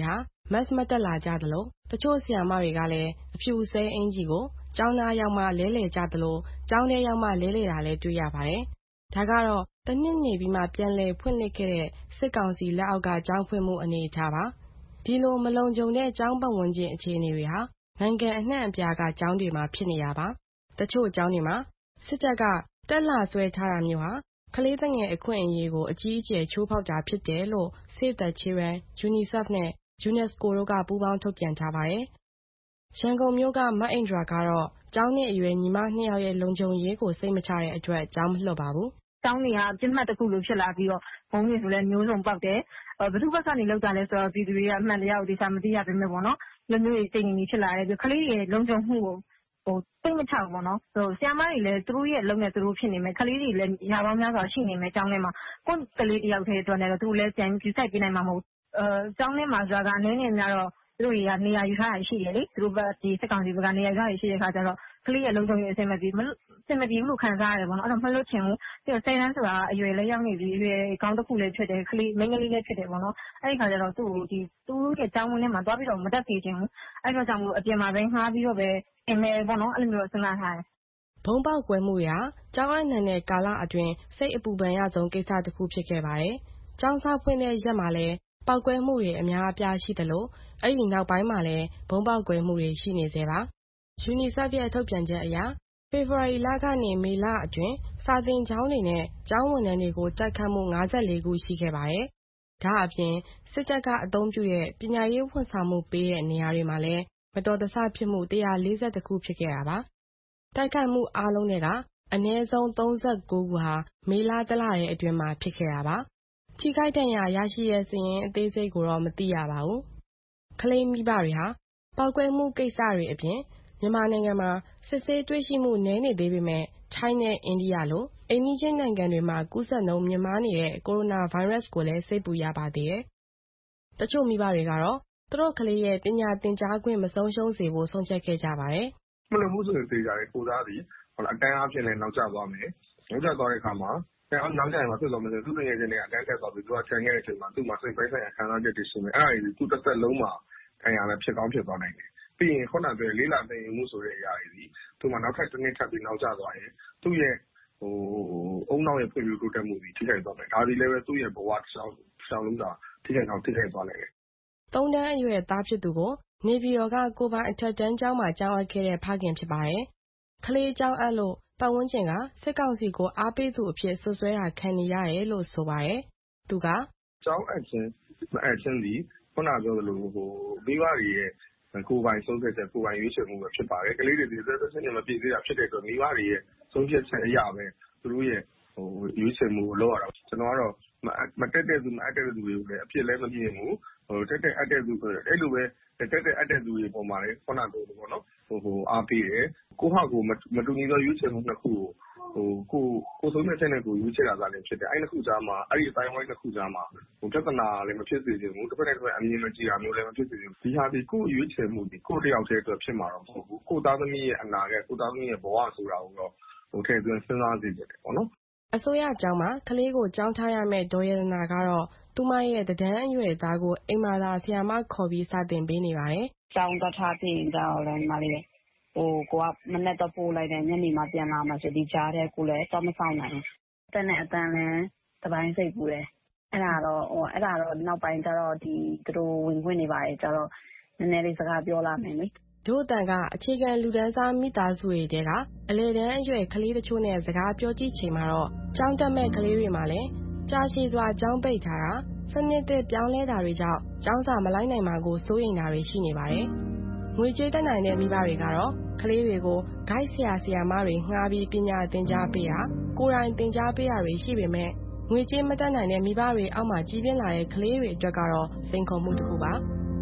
မတ်မတက်လာကြသလိုတချို့ဆရာမတွေကလည်းအဖြူစဲအင်ကြီးကိုကျောင်းသားရောက်မှလဲလှယ်ကြသလိုကျောင်းထဲရောက်မှလဲလှယ်တာလည်းတွေ့ရပါတယ်။ဒါကတော့တစ်နှစ်နေပြီးမှပြန်လည်ဖွင့်လှစ်ခဲ့တဲ့စစ်ကောင်စီလက်အောက်ကကျောင်းဖွင့်မှုအနေအထားပါ။ဒီလိုမလုံခြုံတဲ့ကျောင်းပတ်ဝန်းကျင်အခြေအနေတွေဟာနိုင်ငံအနှံ့အပြားကကျောင်းတွေမှာဖြစ်နေရပါ။တချို့ကျောင်းတွေမှာစစ်တပ်ကတက်လာဆွဲထားတာမျိုးဟာကလေးသငယ်အခွင့်အရေးကိုအကြီးအကျယ်ချိုးဖောက်တာဖြစ်တယ်လို့ Save the Children, UNICEF နဲ့ UNESCO တို့ကပူးပေါင်းထုတ်ပြန်ထားပါတယ်။ရန်ကုန်မြို့ကမအိန္ဒြာကတော့ကျောင်းနှစ်အရွယ်ညီမ2ယောက်ရဲ့လုံခြုံရေးကိုစိတ်မချတဲ့အတွက်ကျောင်းမလွှတ်ပါဘူး။ကျောင်းတွေကပြစ်မှတ်တစ်ခုလိုဖြစ်လာပြီးတော့ဘုံတွေဆိုလည်းမျိုးစုံပေါက်တယ်။ဘယ်သူဘက်ကနေလောက်ကြလဲဆိုတော့ပြည်သူတွေကအမှန်တရားကိုသိချာမသိရပေမဲ့ပေါ့နော်။လူမျိုးတွေစိတ်ငြိမ်ဖြစ်လာတယ်ပြီးကလေးတွေလုံခြုံမှုကိုစိတ်မချဘူးပေါ့နော်။ဆရာမတွေလည်းသူတို့ရဲ့အလုပ်နဲ့သူတို့ဖြစ်နေမယ်။ကလေးတွေလည်းရာပေါင်းများစွာရှိနေမယ်ကျောင်းထဲမှာ။ကိုယ့်ကလေးတစ်ယောက်တည်းအတွက်လည်းသူတို့လည်းပြန်ပြီးစိုက်ပေးနိုင်မှာမဟုတ်ဘူး။ကျောင်းထဲမှာဆိုတာကအနည်းငယ်များတော့သူတို့တွေကနေရာယူထားတာရှိတယ်လေ။သူတို့ဘက်ဒီစစ်ကောင်စီဘက်ကနေရာယူထားတာရှိတဲ့အခါကျတော့ကလေးရဲ့လုံခြုံရေးအဆင်မပြေဘူးလို့ခံစားရတယ်ပေါ့နော်။အဲ့တော့မလွှတ်ချင်ဘူး။ပြီးတော့10 တန်းဆိုတာအရွယ်လည်းရောက်နေပြီအရွယ်ကောင်းတစ်ခုလည်းဖြစ်တယ်ကလေးမိန်းကလေးလည်းဖြစ်တယ်ပေါ့နော်။အဲ့ဒီခါကျတော့သူ့ကိုသူတို့ရဲ့ကျောင်းဝင်းထဲမှာသွားပြီးတော့မတက်စေချင်ဘူး။အဲ့တော့ကြောင့်မို့အပြင်မှာပဲငှားပြီးတော့ပဲအင်မယ်ပေါ့နော်အဲ့လိုမျိုးစဉ်းစားထားတယ်။ဘုံပေါက်ကွဲမှုရာကျောင်းအနှံတဲ့ကာလအတွင်းစိတ်အပူပန်ရဆုံးကိစ္စတစ်ခုဖြစ်ခဲ့ပါတယ်။ကျောင်းစားဖွင့်တဲ့ရက်မှာလည်းပေါက်ကွဲမှုတွေအများအပြားရှိသလိုအဲ့ဒီနောက်ပိုင်းမှာလည်းဘုံပေါက်ကွဲမှုတွေရှိနေသေးပါ။ UNICEF ရဲ့ထုတ်ပြန်ချက်အရဖေဖော်ဝါရီလကနေမေလအတွင်းစာသင်ကျောင်းတွေနဲ့ကျောင်းဝန်ထမ်းတွေကိုတိုက်ခတ်မှု54ခုရှိခဲ့ပါတယ်။ဒါအပြင်စစ်တပ်ကအသုံးပြုတဲ့ပညာရေးဝန်ဆောင်မှုပေးတဲ့နေရာတွေမှာလည်းမတော်တဆဖြစ်မှု142ခုဖြစ်ခဲ့တာပါ။တိုက်ခတ်မှုအားလုံးတွေကအနည်းဆုံး39ခုဟာမေလတလရဲ့အတွင်းမှာဖြစ်ခဲ့တာပါ။ထိခိုက်ဒဏ်ရာရရှိတဲ့စာရင်းအသေးစိတ်ကိုတော့မသိရပါဘူး။ကလေးမိဘတွေဟာပေါက်ကွဲမှုကိစ္စတွေအပြင်မြန်မာနိုင်ငံမှာစစ်ဆေးတွေ့ရှိမှုနည်းနေသေးပေမဲ့ထိုင်းနဲ့အိန္ဒိယလိုအိမ်နီးချင်းနိုင်ငံတွေမှာကူးစက်နှုန်းမြင့်မားနေတဲ့ကိုရိုနာဗိုင်းရပ်စ်ကိုလည်းစိတ်ပူရပါသေးတယ်။တချို့မိဘတွေကတော့သူတို့ကလေးရဲ့ပညာသင်ကြားခွင့်မဆုံးရှုံးစေဖို့ဆုံးဖြတ်ခဲ့ကြပါတယ်။မလွန်ဘူးဆိုရင်သိကြတယ်ကိုသားစီအတန်းအဖြစ်လည်းနောက်ကျသွားမယ်။နောက်ကျသွားတဲ့အခါမှာနောက်ကျရင်ဖြစ်သွားမယ်ဆိုသူ့တကယ်ချင်းတွေအတန်းတက်သွားပြီးသူကခြံခဲ့တဲ့အချိန်မှာသူ့မှာစိတ်ပိုင်းဆိုင်ရာခံစားချက်တွေရှိမယ်။အဲ့ဒါကြီးသူတစ်သက်လုံးမှာခံရလည်းဖြစ်ကောင်းဖြစ်သွားနိုင်တယ်။ပြီးရင်ခုနကပြောလေးလာသင်ယူမှုဆိုတဲ့အရာတွေသူ့မှာနောက်ထပ်တစ်နှစ်ထပ်ပြီးနောက်ကျသွားရင်သူ့ရဲ့အုံနောက်ရဲ့ဖွံ့ဖြိုးတိုးတက်မှုတွေထိခိုက်သွားမယ်။ဒါဒီလည်းပဲသူ့ရဲ့ဘဝတစ်လျှောက်လုံးသာထိခိုက်သွားနိုင်တယ်။3 တန်းအရွယ်သားဖြစ်သူကိုနေပြည်တော်ကကိုပိုင်အထက်တန်းကျောင်းမှာကျောင်းအပ်ခဲ့တဲ့ဖခင်ဖြစ်ပါတယ်။ကလေးကျောင်းအပ်လို့ပတ်ဝန်းကျင်ကစစ်ကောင်စီကိုအားပေးသူအဖြစ်ဆွဆွဲတာခံနေရတယ်လို့ဆိုပါတယ်။သူကကျောင်းအပ်ခြင်းမအပ်ခြင်းဒီခုနပြောသလိုမိဘတွေရဲ့ကိုယ်ပိုင်ဆုံးဖြတ်ချက်ကိုယ်ပိုင်ရွေးချယ်မှုပဲဖြစ်ပါတယ်။ကလေးတွေဒီသက်သက်ချင်းမပြည့်သေးတာဖြစ်တဲ့အတွက်မိဘတွေရဲ့ဆုံးဖြတ်ချက်အရာပဲသူတို့ရဲ့ရွေးချယ်မှုကိုလုပ်ရတာ။ကျွန်တော်ကတော့မတက်တဲ့သူမအပ်တဲ့သူတွေကိုလည်းအဖြစ်လည်းမမြင်ဘူး။တက်တဲ့အပ်တဲ့သူဆိုအဲ့လိုပဲတက်တဲ့အပ်တဲ့သူတွေပေါ်မှာလည်းခုနပြောလို့ပေါ့နော်အားပေးတယ်။ကိုယ့်ဟာကိုမတူညီသောရွေးချယ်မှုနှစ်ခုကိုကိုဆုံးဖြတ်ချက်နဲ့ကိုရွေးချယ်တာလည်းဖြစ်တယ်။အဲ့နှစ်ခုကြားမှာအဲ့ဒီအတိုင်းဝိုင်းနှစ်ခုကြားမှာပြဿနာလည်းမဖြစ်စေချင်ဘူး။တစ်ဖက်နဲ့တစ်ဖက်အမြင်မကြည်တာမျိုးလည်းမဖြစ်စေချင်ဘူး။ဒီဟာဒီကိုရွေးချယ်မှုဒီကိုတယောက်တည်းအတွက်ဖြစ်မှာတော့မဟုတ်ဘူး။ကိုသားသမီးရဲ့အနာဂတ်ကိုသားသမီးရဲ့ဘဝဆိုတာကိုတော့ထည့်သွင်းစဉ်းစားစေချင်တယ်ပေါ့နော်။အစိုးရကျောင်းမှာကလေးကိုကျောင်းထားရမယ့်ဒေါ်ရတနာကတော့သူမရဲ့တန်းအရွယ်သားကိုအိမ်မှာသာဆရာမခေါ်ပြီးစတင်ပေးနေပါတယ်။ကျောင်းသွားထားပြီးရင်တော့လည်းမလေးကိုကမနေ့တော့ပို့လိုက်တယ်ညနေမှပြန်လာမှဆိုဒီကြားတဲ့ကိုလည်းတော့မဆောင်နိုင်ဘူး။အတန်းနဲ့အတန်းလည်းတပိုင်းစိတ်ပူတယ်။အဲ့ဒါတော့နောက်ပိုင်းကျတော့ဒီသူတို့ဝင်ခွင့်နေပါတယ်ကျတော့နည်းနည်းလေးစကားပြောလာမယ်လေ။တို့တန်ကအခြေခံလူတန်းစားမိသားစုတွေတဲကအလေတန်းအရွယ်ကလေးတချို့နဲ့စကားပြောကြည့်ချိန်မှာတော့ကျောင်းတက်မဲ့ကလေးတွေမှာလည်းကြာရှည်စွာကျောင်းပိတ်ထားတာစနစ်သစ်ပြောင်းလဲတာတွေကြောင့်ကျောင်းစာမလိုက်နိုင်မှာကိုစိုးရိမ်တာတွေရှိနေပါတယ်။ငွေကြေးတက်နိုင်တဲ့မိဘတွေကတော့ကလေးတွေကိုဂိုက်ဆရာမတွေငှားပြီးပညာသင်ကြားပေးတာကိုယ်တိုင်သင်ကြားပေးတာတွေရှိပေမဲ့ငွေကြေးမတက်နိုင်တဲ့မိဘတွေအောက်မှာကြီးပြင်းလာတဲ့ကလေးတွေအတွက်ကတော့စိန်ခေါ်မှုတစ်ခုပါ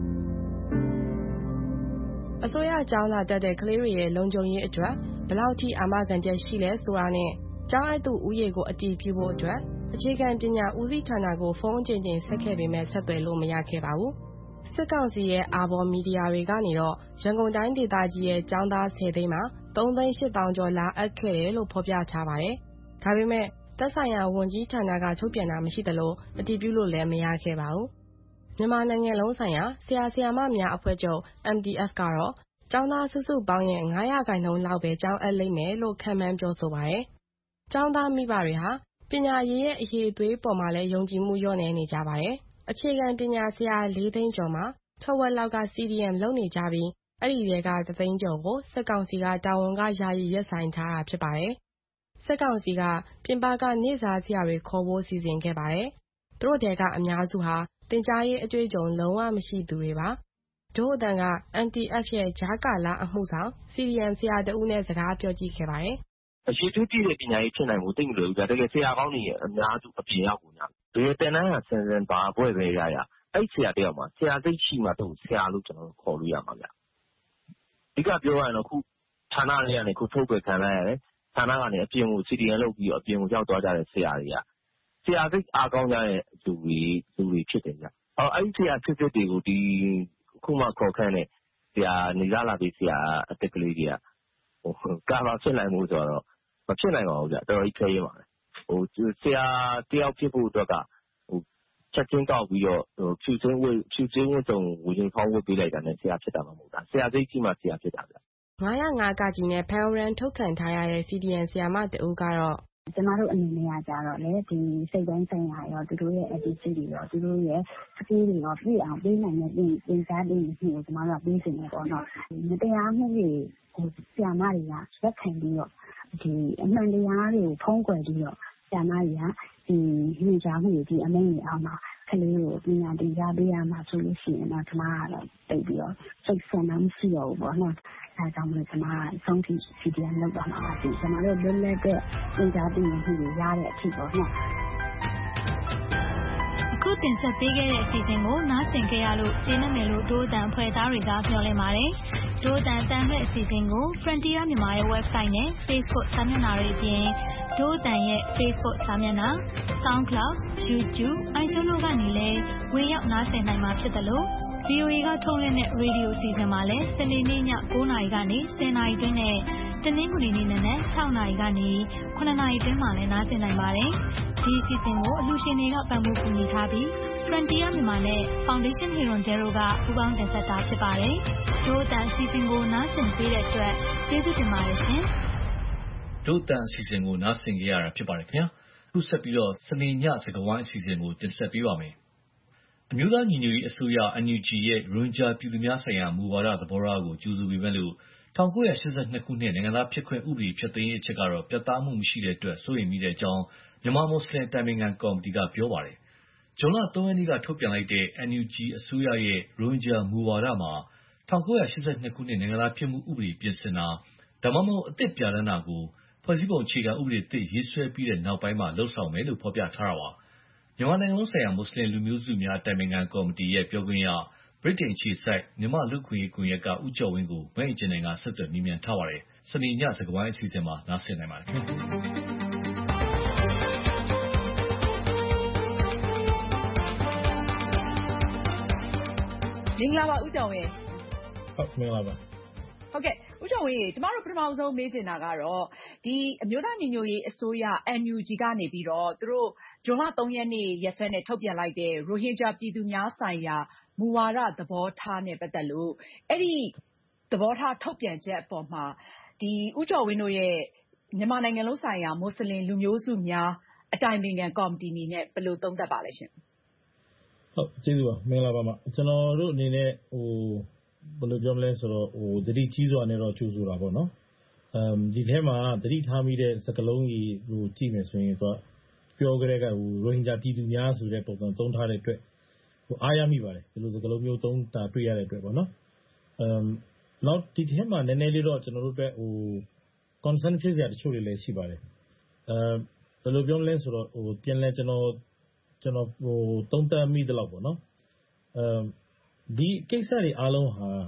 အစိုးရကျောင်းလာတက်တဲ့ကလေးတွေရဲ့လုံခြုံရေးအတွက်ဘယ်လောက်ထိအာမခံချက်ရှိလဲဆိုတာနဲ့ကျောင်းအပ်သူဦးရေကိုအတည်ပြုဖို့အတွက်အခြေခံပညာဦးစီးဌာနကိုဖုန်းအကြိမ်ကြိမ်ဆက်ခဲ့ပေမဲ့ဆက်သွယ်လို့မရခဲ့ပါဘူး။စစ်ကောင်စီရဲ့အာဘော်မီဒီယာတွေကနေတော့ရန်ကုန်တိုင်းဒေသကြီးရဲ့ကျောင်းသား10 သိန်းမှာ3,800,000 ကျော်လာအပ်ခဲ့တယ်လို့ဖော်ပြထားပါတယ်။ဒါပေမဲ့သက်ဆိုင်ရာဝန်ကြီးဌာနကထုတ်ပြန်တာမရှိသလိုအတည်ပြုလို့လည်းမရခဲ့ပါဘူး။မြန်မာနိုင်ငံလုံးဆိုင်ရာဆရာဆရာမများအဖွဲ့ချုပ် MTF ကတော့ကျောင်းသားစုစုပေါင်းရဲ့ 9% လောက်ပဲကျောင်းအပ်လိမ့်မယ်လို့ခန့်မှန်းပြောဆိုပါတယ်။ကျောင်းသားမိဘတွေဟာပညာရေးရဲ့အရည်အသွေးပေါ်မှာလည်းယုံကြည်မှုလျော့နည်းနေကြပါတယ်။အခြေခံပညာဆရာ4 သိန်းကျော်မှာထက်ဝက်လောက်က CDM လုပ်နေကြပြီးအဲ့ဒီတွေက1 သိန်းကျော်ကိုစစ်ကောင်စီကတာဝန်ကယာယီရပ်ဆိုင်းထားတာဖြစ်ပါတယ်။စစ်ကောင်စီကပြင်ပကနေ့စားဆရာတွေခေါ်ဖို့စီစဉ်ခဲ့ပါတယ်။သူတို့တဲကအများစုဟာသင်ကြားရေးအတွေ့အကြုံလုံးဝမရှိသူတွေပါ။ဒို့အတန်က MTF ရဲ့ဂျာကာလာအမှုဆောင် CDM ဆရာတဦးနဲ့စကားပြောကြည့်ခဲ့ပါတယ်။အရှိတူးပြည့်တဲ့ပညာရေးဖြစ်နိုင်မှုသိမလို့ဒါတကယ်ဆရာကောင်းတွေအများစုအပြင်ရောက်ကုန်ကြ။ဒီတန်တန်းကဆန်ဆန်ပါဘွဲ့ပဲရအဲ့ဆရာတယောက်မှာဆရာသိရှိမှတော့ဆရာလို့ကျွန်တော်ခေါ်လို့ရမှာဗျ။အဓိကပြောရရင်တော့ခုဌာနလေးကနေခုထုတ်ပြန်ခံလိုက်ရတယ်။ဌာနကနေအပြင်ကို CDM လုပ်ပြီးအပြင်ကိုရောက်သွားကြတဲ့ဆရာတွေကဆရာသိအားကောင်းကြတဲ့လူတွေဖြစ်တယ်ဗျ။အဲ့ဒီဆရာဖြစ်တွေကိုဒီခုမှခေါ်ခန့်တဲ့ဆရာနေလာပြီးဆရာအတက်ကလေးတွေကကာမဖြစ်နိုင်မှုဆိုတော့မဖြစ်နိုင်ပါဘူးဗျ။တော်တော်ကြီးခဲရပါတယ်။ဆရာတယောက်ဖြစ်ဖို့အတွက်ကချက်ချင်းကောက်ပြီးတော့ဖြူစင်းဝတ်စုံဝရင်ဖောင်းဝတ်ပေးလိုက်တာနဲ့ဆရာဖြစ်တာမှမဟုတ်တာဆရာသိကြီးမှဆရာဖြစ်တာဗျ 905 ကကြီးနဲ့ဖန်ရန်ထုတ်ခံထားရတဲ့ CDN ဆရာမတဦးကတော့ကျမတို့အနေနဲ့ကြတော့လေဒီစိတ်တိုင်းဆိုင်ရာရောသူတို့ရဲ့ attitude တွေရောသူတို့ရဲ့ skill တွေရောပြည့်အောင်ပေးနိုင်တဲ့သင်ကြားပေးမှုကိုကျမတို့ကပေးနေတယ်ပေါ့နော်မတရားမှုတွေကိုဆရာမတွေကရက်ခံပြီးတော့ဒီအမှန်တရားတွေကိုဖုံးကွယ်ပြီးတော့ဆရာမတွေကဒီညွှန်ကြားမှုတွေဒီအမိန့်တွေအောင်မှာကလေးကိုပညာသင်ကြားပေးရမှာဆိုလို့ရှိရင်တော့ကျမကတော့တိတ်ပြီးတော့စိတ်ဆန္ဒမရှိတော့ဘူးပေါ့နော်အဲကြောင့်မို့ကျမဆုံးဖြတ် CDM လုပ်တော့မှာပါဒီကျမတို့လွတ်လပ်တဲ့သင်ကြားပေးမှုတွေရတဲ့အဖြစ်ပေါ့နော်အခုတင်ဆက်ပေးခဲ့တဲ့အစီအစဉ်ကိုနားဆင်ကြရလို့ကျေနပ်မယ်လို့ဒိုးအတန်အဖွဲ့သားတွေကမျှော်လင့်ပါတယ်။ဒိုးအတန်တန်မဲ့အစီအစဉ်ကို Frontier မြန်မာရဲ့ website နဲ့ Facebook စာမျက်နှာတွေအပြင်ဒိုးအတန်ရဲ့ Facebook စာမျက်နှာ SoundCloud, YouTube, iTunes တို့ကနေလည်းဝင်ရောက်နားဆင်နိုင်မှာဖြစ်တယ်လို့VOA ကထုတ်လွှင့်တဲ့ရေဒီယိုအစီအစဉ်မှာလည်းစနေနေ့ည9:00 နာရီကနေ10:00 နာရီတွင်းနဲ့တနင်္ဂနွေနေ့နက်6:00 နာရီကနေ9:00 နာရီတွင်းမှာလည်းနားဆင်နိုင်ပါတယ်။ဒီအစီအစဉ်ကိုအလှူရှင်တွေကပံ့ပိုးကူညီထားပြီး Frontier မြန်မာနဲ့ Foundation Hirondale တို့ကပူးပေါင်းတင်ဆက်တာဖြစ်ပါတယ်။ဒို့အတန်အစီအစဉ်ကိုနားဆင်ပေးတဲ့အတွက်ကျေးဇူးတင်ပါတယ်ရှင်။ဒို့အတန်အစီအစဉ်ကိုနားဆင်ကြရတာဖြစ်ပါတယ်ခင်ဗျာ။ခုဆက်ပြီးတော့စနေညစကားဝိုင်းအစီအစဉ်ကိုတင်ဆက်ပေးပါမယ်။အမျိုးသားညီညွတ်ရေးအစိုးရ NUG ရဲ့ရိုဟင်ဂျာပြည်သူများဆိုင်ရာမူဝါဒသဘောထားကိုကြိုဆိုပေမဲ့လို့1982 ခုနှစ်နိုင်ငံသားဖြစ်ခွင့်ဥပဒေဖျက်သိမ်းရေးအချက်ကတော့ပြတ်သားမှုမရှိတဲ့အတွက်စိုးရိမ်မိတဲ့အကြောင်းမြန်မာမွတ်စလင်တိုင်ပင်ခံကော်မတီကပြောပါတယ်။ဇွန်လ 3 ရက်နေ့ကထုတ်ပြန်လိုက်တဲ့ NUG အစိုးရရဲ့ရိုဟင်ဂျာမူဝါဒမှာ1982 ခုနှစ်နိုင်ငံသားဖြစ်မှုဥပဒေပြင်ဆင်တာဒါမှမဟုတ်အသစ်ပြဋ္ဌာန်းတာကိုဖွဲ့စည်းပုံအခြေခံဥပဒေသစ်ရေးဆွဲပြီးတဲ့နောက်ပိုင်းမှာလှုပ်ဆောင်မယ်လို့ဖော်ပြထားတာပါ။မြန်မာနိုင်ငံလုံးဆိုင်ရာမွတ်စလင်လူမျိုးစုများတိုင်ပင်ခံကော်မတီရဲ့ပြောခွင့်ရဗြိတိန်အခြေစိုက်မြန်မာလူ့ခွင့်ရေးကွန်ရက်ကဦးကျော်ဝင်းကိုမအင်ဂျင်နိုင်ကဆက်သွယ်မေးမြန်းထားပါတယ်။စနေညစကားဝိုင်းအစီအစဉ်မှာနားဆင်နိုင်ပါတယ်။မင်္ဂလာပါဦးကျော်ဝင်းဟုတ်မင်္ဂလာပါဟုတ်ကဲ့ဦးကျော်ဝင်းကျမတို့ပထမဆုံးမေးချင်တာကတော့ဒီအမျိုးသားညီညွတ်ရေးအစိုးရ NUG ကနေပြီးတော့သူတို့ဇွန်လ 3 ရက်နေ့ရက်စွဲနဲ့ထုတ်ပြန်လိုက်တဲ့ရိုဟင်ဂျာပြည်သူများဆိုင်ရာမူဝါဒသဘောထားနဲ့ပတ်သက်လို့အဲ့ဒီသဘောထားထုတ်ပြန်ချက်အပေါ်မှာဒီဦးကျော်ဝင်းတို့ရဲ့မြန်မာနိုင်ငံလုံးဆိုင်ရာမွတ်စလင်လူမျိုးစုများအတိုင်ပင်ခံကော်မတီအနေနဲ့ဘယ်လိုသုံးသပ်ပါလဲရှင်ဟုတ်ကျေးဇူးပါမင်္ဂလာပါကျွန်တော်တို့အနေနဲ့ဘယ်လိုပြောမလဲဆိုတော့သတိကြီးစွာနဲ့တော့ကြိုဆိုတာပေါ့နော်ဒီထဲမှာသတိထားမိတဲ့စကားလုံးကြီးကိုကြည့်မယ်ဆိုရင်ဆိုပြောကြတဲ့ကရိုဟင်ဂျာပြည်သူများဆိုတဲ့ပုံစံသုံးထားတဲ့အတွက်အားရမိပါတယ်ဒီလိုစကားလုံးမျိုးသုံးတာတွေ့ရတဲ့အတွက်ပေါ့နော်နောက်ဒီထဲမှာနည်းနည်းလေးတော့ကျွန်တော်တို့အတွက်concern ဖြစ်စရာတချို့တွေလည်းရှိပါတယ်ဘယ်လိုပြောမလဲဆိုတော့ပြန်လဲကျွန်တော်သုံးသပ်မိသလောက်ပေါ့နော်ဒီကိစ္စတွေအားလုံးဟာ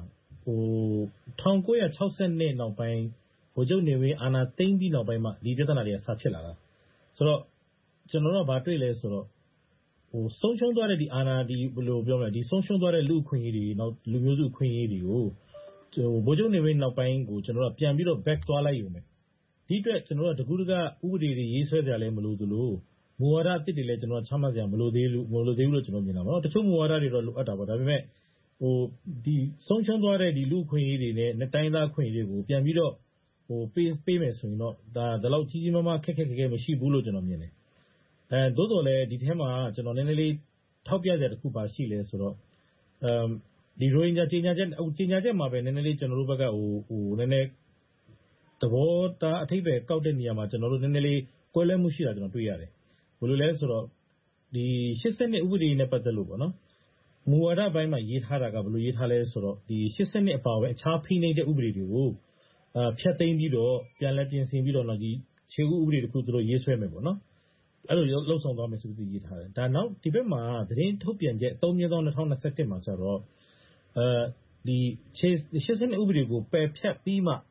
1960နောက်ပိုင်းဗိုလ်ချုပ်နေဝင်းအာဏာသိမ်းပြီးနောက်ပိုင်းမှာဒီပြဿနာတွေကစဖြစ်လာတာဆိုတော့ကျွန်တော်တို့ကဘာတွေ့လဲဆိုတော့ဆုံးရှုံးသွားတဲ့ဒီအာဏာဒီဘယ်လိုပြောမလဲဒီဆုံးရှုံးသွားတဲ့လူအခွင့်အရေးတွေနောက်လူမျိုးစုအခွင့်အရေးတွေကိုဗိုလ်ချုပ်နေဝင်းနောက်ပိုင်းကိုကျွန်တော်တို့ပြန်ပြီးတော့ back သွားလိုက်ရုံပဲဒီအတွက်ကျွန်တော်တို့ကတကူးတကဥပဒေတွေရေးဆွဲကြလဲမလို့သလိုမူဝါဒအသစ်တွေလည်းကျွန်တော်ချမှတ်စရာမလိုသေးဘူးလို့ကျွန်တော်မြင်တာပေါ့နော်တချို့မူဝါဒတွေတော့လိုအပ်တာပေါ့ဒါပေမဲ့ဒီဆုံးရှုံးသွားတဲ့ဒီလူခွင့်ရေးတွေနဲ့တိုင်းသားခွင့်ရေးတွေကိုပြန်ပြီးတော့ပေးမယ်ဆိုရင်တော့ဒါလောက်ကြီးကြီးမားမားခက်မရှိဘူးလို့ကျွန်တော်မြင်တယ်သို့တော်လည်းဒီထဲမှာကျွန်တော်နည်းနည်းလေးထောက်ပြစရာတစ်ခုပါရှိလဲဆိုတော့ဒီရိုဟင်ဂျာကြေညာချက်မှာပဲနည်းနည်းလေးကျွန်တော်တို့ဘက်ကနည်းနည်းသဘောထားအထိပ္ပယ်ကောက်တဲ့နေရာမှာကျွန်တော်တို့နည်းနည်းလေးကွဲလွဲမှုရှိတာကျွန်တော်တွေ့ရတယ်ဘယ်လိုလဲဆိုတော့ဒီ82ဥပဒေနဲ့ပတ်သက်လို့ပေါ့နော်မူဝါဒပိုင်းမှာရေးထားတာကဘယ်လိုရေးထားလဲဆိုတော့ဒီ82အပါအဝင်အခြားဖိနှိပ်တဲ့ဥပဒေတွေကိုဖျက်သိမ်းပြီးတော့ပြန်လည်ပြင်ဆင်ပြီးတော့ဒီခြေဥပဒေတစ်ခုသူတို့ရေးဆွဲမယ်ပေါ့နော်အဲ့လိုလှုပ်ဆောင်သွားမယ်ဆိုပြီးရေးထားတယ်ဒါနောက်ဒီဘက်မှာသတင်းထုတ်ပြန်ချက်3/2021မှာဆိုတော့ဒီ82ဥပဒေကိုပယ်ဖျက်ပြီးမှ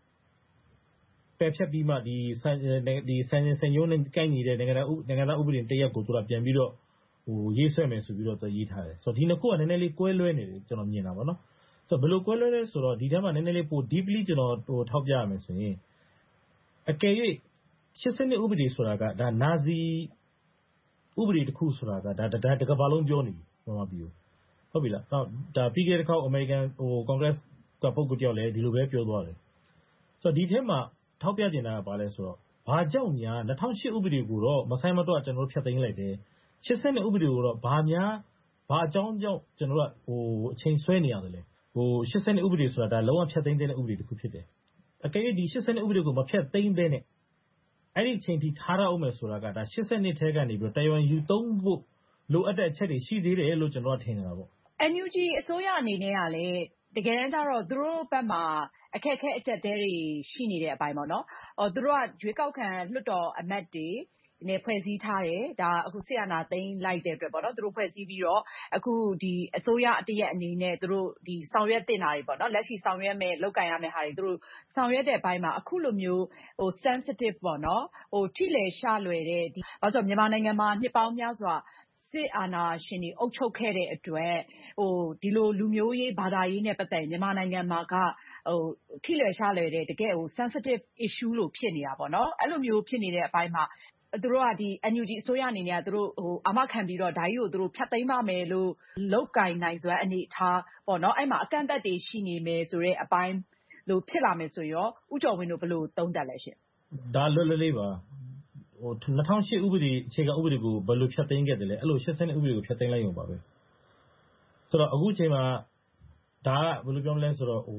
ဒီစံရုံးနဲ့ကိုက်ညီတဲ့နိုင်ငံသားဥပဒေတရက်ကိုသူကပြန်ပြီးတော့ရေးဆွဲမယ်ဆိုပြီးတော့သူရေးထားတယ်ဆိုတော့ဒီနှစ်ခုကနည်းနည်းလေးကွဲလွဲနေတယ်ကျွန်တော်မြင်တာပေါ့နော်ဆိုတော့ဘယ်လိုကွဲလွဲလဲဆိုတော့ဒီထဲမှာနည်းနည်းလေးပို deeply ကျွန်တော်ထောက်ပြရမယ်ဆိုရင်အကယ်၍82ဥပဒေဆိုတာကဒါနာဇီဥပဒေတစ်ခုဆိုတာကဒါတကဘာလုံးပြောနေပြီမြန်မာပြည်ကိုဟုတ်ပြီလားဒါပြီးခဲ့တဲ့ခေါက်အမေရိကန်ကွန်ဂရက်ကပုဂ္ဂိုလ်တယောက်လည်းဒီလိုပဲပြောသွားတယ်ဆိုတော့ဒီထဲမှာထောက်ပြနေတာကဘာလဲဆိုတော့ဘာကြောင့်များ2008ဥပဒေကိုတော့မဆိုင်မတော့ကျွန်တော်တို့ဖျက်သိမ်းလိုက်တယ်82ဥပဒေကိုတော့ဘာအကြောင်းကြောင့်ကျွန်တော်တို့အချိန်ဆွဲနေရတယ်လဲ82ဥပဒေဆိုတာဒါလုံးဝဖျက်သိမ်းတဲ့ဥပဒေတစ်ခုဖြစ်တယ်အကယ်၍ဒီ82ဥပဒေကိုမဖျက်သိမ်းဘဲနဲ့အဲ့ဒီအချိန်ထိထားရအောင်မယ်ဆိုတာကဒါ82ထဲကနေပြီးတော့တရားယူသုံးဖို့လိုအပ်တဲ့အချက်တွေရှိသေးတယ်လို့ကျွန်တော်ထင်နေတာပေါ့ NUG အစိုးရအနေနဲ့ကလည်းတကယ်တမ်းကျတော့သူတို့ဘက်မှာအခက်အခဲအကျပ်တဲတွေရှိနေတဲ့အပိုင်းပေါ့နော်သူတို့ကရွေးကောက်ခံလွှတ်တော်အမတ်တွေနဲ့ဖွဲ့စည်းထားတယ်ဒါအခုဆီယနာသိမ်းလိုက်တဲ့အတွက်ပေါ့နော်သူတို့ဖွဲ့စည်းပြီးတော့အခုဒီအစိုးရအတရက်အနေနဲ့သူတို့ဒီဆောင်ရွက်တင်တာတွေပေါ့နော်လက်ရှိဆောင်ရွက်မဲ့လောက်ကန်ရမယ့်ဟာတွေသူတို့ဆောင်ရွက်တဲ့ဘိုင်းမှာအခုလိုမျိုးsensitive ပေါ့နော်ထိလေရှလွယ်တဲ့ဒီဘာလို့ဆိုမြန်မာနိုင်ငံမှာနှစ်ပေါင်းများစွာစစ်အာဏာရှင်တွေအုပ်ချုပ်ခဲ့တဲ့အတွက်ဒီလိုလူမျိုးရေးဘာသာရေးနဲ့ပတ်သက်မြန်မာနိုင်ငံမှာကထိလွယ်ရှလွယ်တဲ့တကယ်sensitive issue လို့ဖြစ်နေတာပေါ့နော်အဲ့လိုမျိုးဖြစ်နေတဲ့အပိုင်းမှာသူတို့ကဒီ NUG အစိုးရအနေနဲ့သူတို့အာမခံပြီးတော့ဓာကြီးကိုသူတို့ဖျက်သိမ်းပါမယ်လို့လောက်ကင်နိုင်စွမ်းအနေထားပေါ့နော်အဲ့မှာအကန့်အသတ်တွေရှိနေမယ်ဆိုတဲ့အပိုင်းလို့ဖြစ်လာမယ်ဆိုရောဦးကျော်ဝင်းတို့ဘယ်လိုသုံးသပ်လဲရှင်ဒါလွတ်လပ်လေးပါ2008ဥပဒေအခြေခံဥပဒေကိုဘယ်လိုဖျက်သိမ်းခဲ့တယ်လဲအဲ့လို82ဥပဒေကိုဖျက်သိမ်းလိုက်ရုံပါပဲဆိုတော့အခုချိန်မှာဒါကဘယ်လိုပြောမလဲဆိုတော့